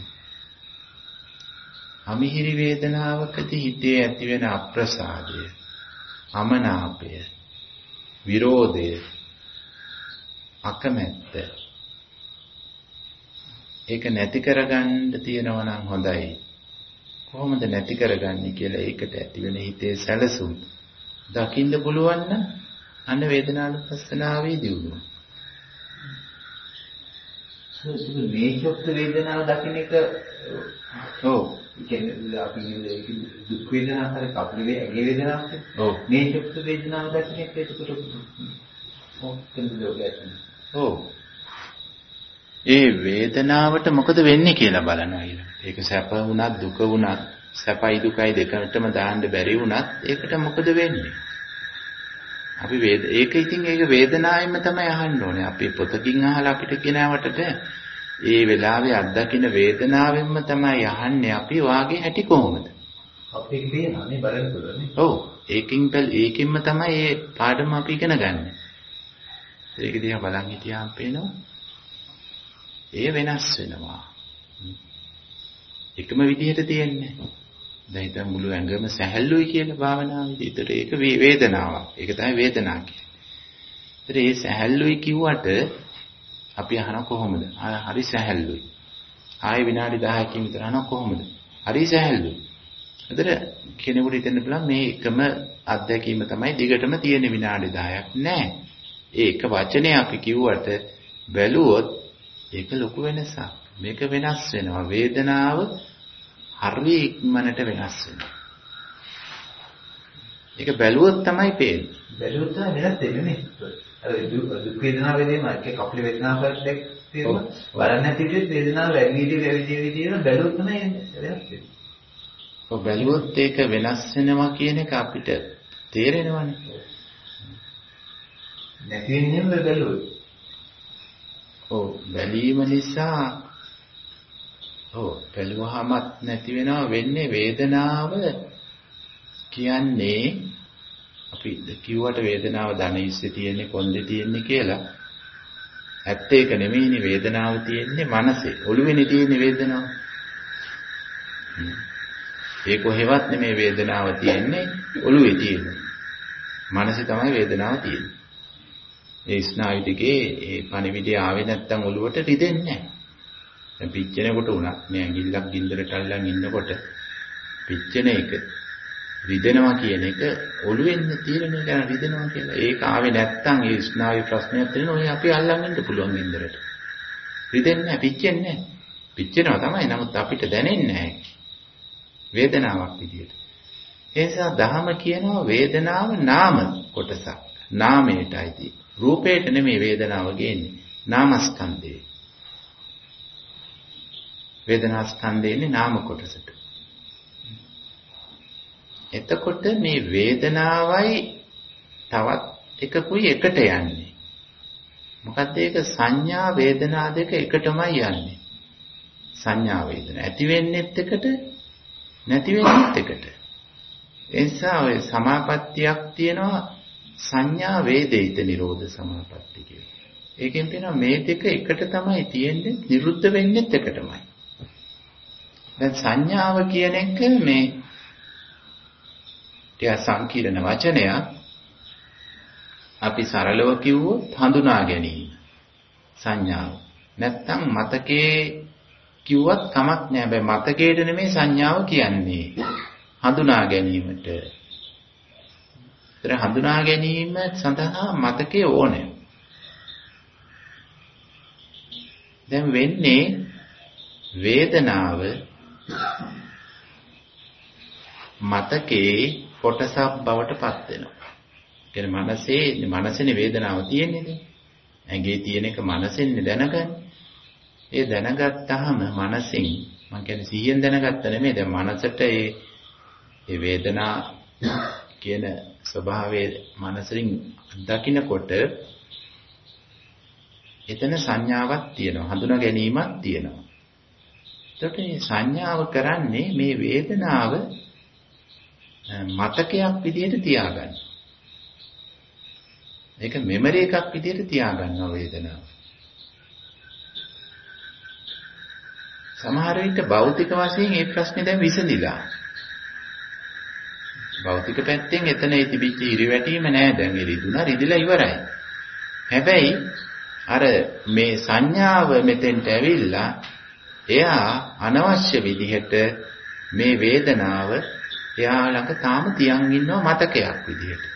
අමිහිරි වේදනාවකදී හිතේ ඇති වෙන අප්‍රසාදය, අමනාපය, විරෝධය, අකමැත්ත ඒක නැති කරගන්න තියෙනවා නම් හොඳයි. කොහොමද නැති කරගන්නේ කියලා ඒකට ඇති වෙන හිතේ සැලසුම් දකින්න පුළුවන් නම් අන්න වේදනානුපස්සනාවේ දියුණුව. මේ චොක්ක වේදනාව දකින්න එක ඔව් කියන්නේ අපි දුක් වේදනාව හරි කප්පල වේ ඇගේ වේදනාවක් ඔව් මේ චොක්ක වේදනාව දකින්න එක ඒකට මොකක්ද ලෝකයෙන් ඔව් ඒ වේදනාවට මොකද වෙන්නේ කියලා බලනවා ඊළඟට. ඒක සැප වුණත් දුක වුණත් සැපයි දුකයි දෙකටම දාන්න බැරි වුණත් ඒකට මොකද වෙන්නේ? අපි වේද ඒක ඉතින් ඒක වේදනාවෙන්ම තමයි අහන්න ඕනේ. අපි පොතකින් අහලා අපිට කියනවට බෑ. ඒ වෙලාවේ අත්දකින්න වේදනාවෙන්ම තමයි අහන්නේ අපි වාගේ හැටි කොහොමද? අපිට කියනනේ බලන්න පුළුවන්. ඔව් ඒකින් බල ඒකින්ම තමයි මේ පාඩම අපි ඉගෙන ගන්න. ඒක දිහා බලන් හිටියාම පේනවා ඒ වෙනස් වෙනවා. එකම විදිහට තියෙන්නේ. දැන් හිතමු මුළු ඇඟම සැහැල්ලුයි කියලා භාවනාවේදී. ඒතර ඒක වේදනාවක්. ඒක තමයි වේදනාව කියන්නේ. ඒතර ඒ සැහැල්ලුයි කිව්වට අපි අහන කොහොමද? හරි සැහැල්ලුයි. ආයෙ විනාඩි දහයකින් විතර අහන කොහොමද? හරි සැහැල්ලුයි. ඒතර කෙනෙකුට හිතෙන්න පුළුවන් මේ එකම අත්දැකීම තමයි දිගටම තියෙන විනාඩි දහයක් නෑ. ඒ එක වචනේ අපි කිව්වට බැලුවොත් ඒක ලොකු වෙනසක්. මේක වෙනස් වෙනවා. වේදනාව හරි ඉක්මනට වෙනස් වෙනවා. ඒක බැලුවොත් තමයි පේන්නේ. බැලුවොත් තමයි වෙනස් වෙන්නේ. අර දුක් වේදනාවේදී මාක කප්පල වේදනාවක් දැක්කේම බලන්න නැති විදිහට වේදනාව වැඩි වැඩි විදිහට බැලුවොත් තමයි වෙනස් වෙන්නේ. ඔව් බැලුවොත් ඒක වෙනස් වෙනවා කියන එක අපිට තේරෙනවනේ. නැති වෙනේම බැලුවොත්. ඔව් බැලීම නිසා ඔව් බැලුවාමත් නැති වෙනවා වෙන්නේ වේදනාව කියන්නේ අපි කිව්වට වේදනාව ධනෙස්සේ තියෙන්නේ කොන්දේ තියෙන්නේ කියලා. ඇත්ත ඒක නෙමෙයිනේ වේදනාව තියෙන්නේ මනසේ. ඔළුවේනේ තියෙන්නේ වේදනාව. ඒක කොහෙවත් නෙමෙයි වේදනාව තියෙන්නේ ඔළුවේ තියෙන්නේ. මනසේ තමයි වේදනාව තියෙන්නේ. ඒ ස්නායු ටිකේ ඒ පණිවිඩය ආවේ නැත්තම් ඔළුවට රිදෙන්නේ නැහැ. දැන් පිච්චෙනකොට උනත් මේ ඇඟිල්ලක් ගින්දරට අල්ලන් ඉන්නකොට පිච්චෙන එක රිදෙනවා කියන එක ඔළුවෙන් තීරණය කරන රිදෙනවා කියලා. ඒක ආවේ නැත්තම් ඒ ස්නායු ප්‍රශ්නයක් තියෙනවා. ඔය අපි අල්ලන් ඉන්න පුළුවන් ගින්දරට. රිදෙන්නේ නැහැ, පිච්චෙන්නේ නැහැ. පිච්චෙනවා තමයි. නමුත් අපිට දැනෙන්නේ නැහැ. වේදනාවක් විදියට. ඒ නිසා දහම කියනවා වේදනාව නාම කොටසක්. නාමයටයි තියෙන්නේ. රූපයට නෙමෙයි වේදනාව ගේන්නේ. නාමස්කන්ධේ. වේදනාස්කන්ධේ ඉන්නේ නාම කොටසට. එතකොට මේ වේදනාවයි තවත් එකකුයි එකට යන්නේ. මොකද ඒක සංඥා වේදනා දෙක එකටමයි යන්නේ. සංඥා වේදනා ඇති වෙන්නේත් එකට නැති වෙන්නේත් එකට. ඒ නිසා ඔය සමාපත්තියක් තියෙනවා සංඥා වේදිත නිරෝධ සමාපatti කියලා. ඒකෙන් කියනවා මේ දෙක එකට තමයි තියෙන්නේ නිරුද්ධ වෙන්නේත් එකටමයි. දැන් සංඥාව කියන එක මේ ටික සංකීර්ණ වචනයක්. අපි සරලව කිව්වොත් හඳුනා ගැනීම සංඥාව. නැත්තම් මතකේ කිව්වත් කමක් නෑ. හැබැයි මතකේට නෙමෙයි සංඥාව කියන්නේ. හඳුනා ගැනීමට. ඒතර හඳුනා ගැනීම සඳහා මතකේ ඕනේ. දැන් වෙන්නේ වේදනාව මතකේ කොටසක් බවට පත් වෙනවා. කියන්නේ මනසේ මනසේනේ වේදනාව තියෙන්නේ. ඇඟේ තියෙන එක මනසෙන් දැනගන්නේ. ඒ දැනගත්තාම මනසෙන් මම කියන්නේ සිහියෙන් දැනගත්ත නෙමෙයි. දැන් මනසට ඒ ඒ වේදනා කියන ස්වභාවයේ මනසෙන් දකින්නකොට එතන සංඥාවක් තියෙනවා. හඳුනා ගැනීමක් තියෙනවා. එතකොට මේ සංඥාව කරන්නේ මේ වේදනාව මතකයක් විදිහට තියාගන්න. ඒක මෙමරි එකක් විදිහට තියාගන්නවා වේදනාව. සමහර විට භෞතික වශයෙන් මේ ප්‍රශ්නේ දැන් විසඳිලා. භෞතික පැත්තෙන් එතන ඒ තිබිච්ච ඉරිවැටීම නෑ දැන් ඉරිදුනා රිදිලා ඉවරයි. හැබැයි අර මේ සංඥාව මෙතෙන්ට ඇවිල්ලා එයා අනවශ්‍ය විදිහට මේ වේදනාව එයා ළඟ තාම තියන් ඉන්නවා මතකයක් විදිහට.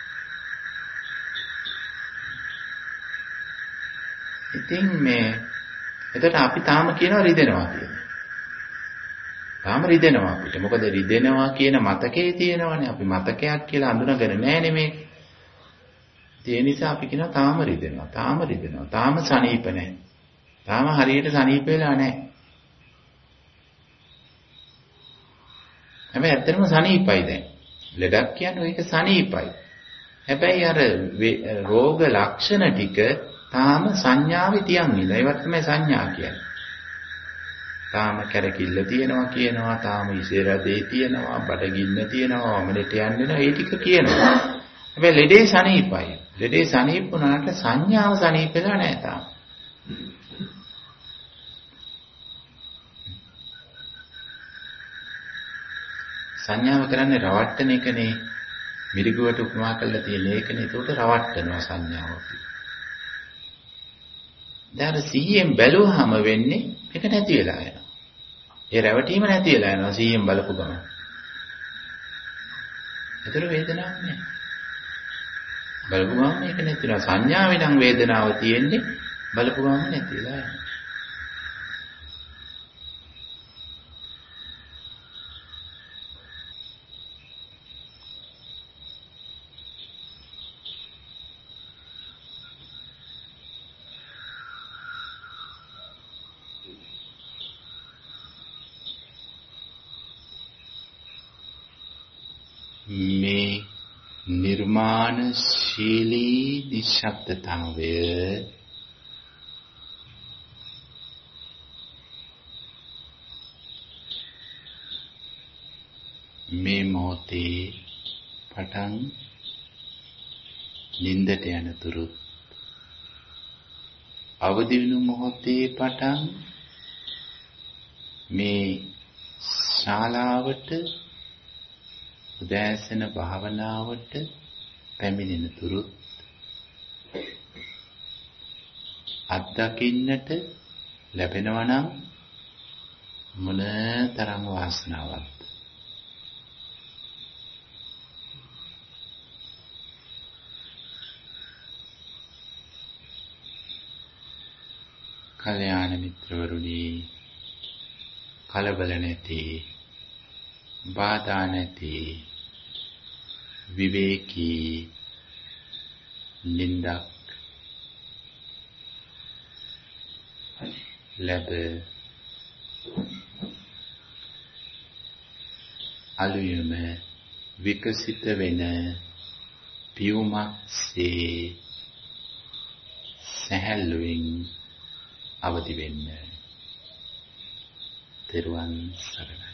ඉතින් මේ එතකොට අපි තාම කියනවා රිදෙනවා කියලා. තාම රිදෙනවා අපිට. මොකද රිදෙනවා කියන මතකේ තියෙනවනේ. අපි මතකයක් කියලා අඳුනගෙන නැහැ මේක. ඒ නිසා අපි කියනවා තාම රිදෙනවා. තාම රිදෙනවා. තාම සනීප නැහැ. තාම හරියට සනීප වෙලා නැහැ. හැබැයි ඇත්තටම සනීපයි දැන්. ලෙඩක් කියන්නේ ඒක සනීපයි. හැබැයි අර රෝග ලක්ෂණ ටික තාම සංඥාවේ තියන් ඉඳලා. ඒවත් තමයි සංඥා කියන්නේ. තාම කැරකිල්ල තියෙනවා කියනවා, තාම ඉසේරදේ තියෙනවා, බඩගින්න තියෙනවා, වමනට යන්නේ ඒ ටික කියනවා. හැබැයි ලෙඩේ සනීපයි. ලෙඩේ සනීප වුණාට සංඥාව සනීප වෙලා නැහැ තාම. සංඥාව කරන්නේ රවට්ටන එකනේ. මිරිගුවට උපමා කරලා තියෙන එකනේ. ඒකට රවට්ටනවා සංඥාව. දැන් සිහියෙන් බැලුවාම වෙන්නේ මේක නැති වෙලා යනවා. ඒ රැවටීම නැති වෙලා යනවා සිහියෙන් බලපු ගමන්. ඒතර වේදනාවක් නෑ. බලපු ගමන් මේක නැති වෙනවා. සංඥාවේ නම් වේදනාව තියෙන්නේ බලපු ගමන් නැති වෙලා යනවා. මේ නිර්මාණශීලී නිශ්ශබ්දතාවය මේ මොහොතේ පටන් නින්දට යනතුරු අවදි වෙන මොහොතේ පටන් මේ ශාලාවට උදෑසන භාවනාවට පැමිණෙන තුරු අත්දකින්නට ලැබෙනවා නම් මොන තරම් වාසනාවක්. කල්‍යාණ මිත්‍රවරුනි, කලබල නැති, බාධා නැති, විවේකී නින්දක් ලැබ අලුයම විකසිත වෙන පියුමක්සේ සැහැල්ලුවෙන් අවදි වෙන්න. තෙරුවන් සරණයි.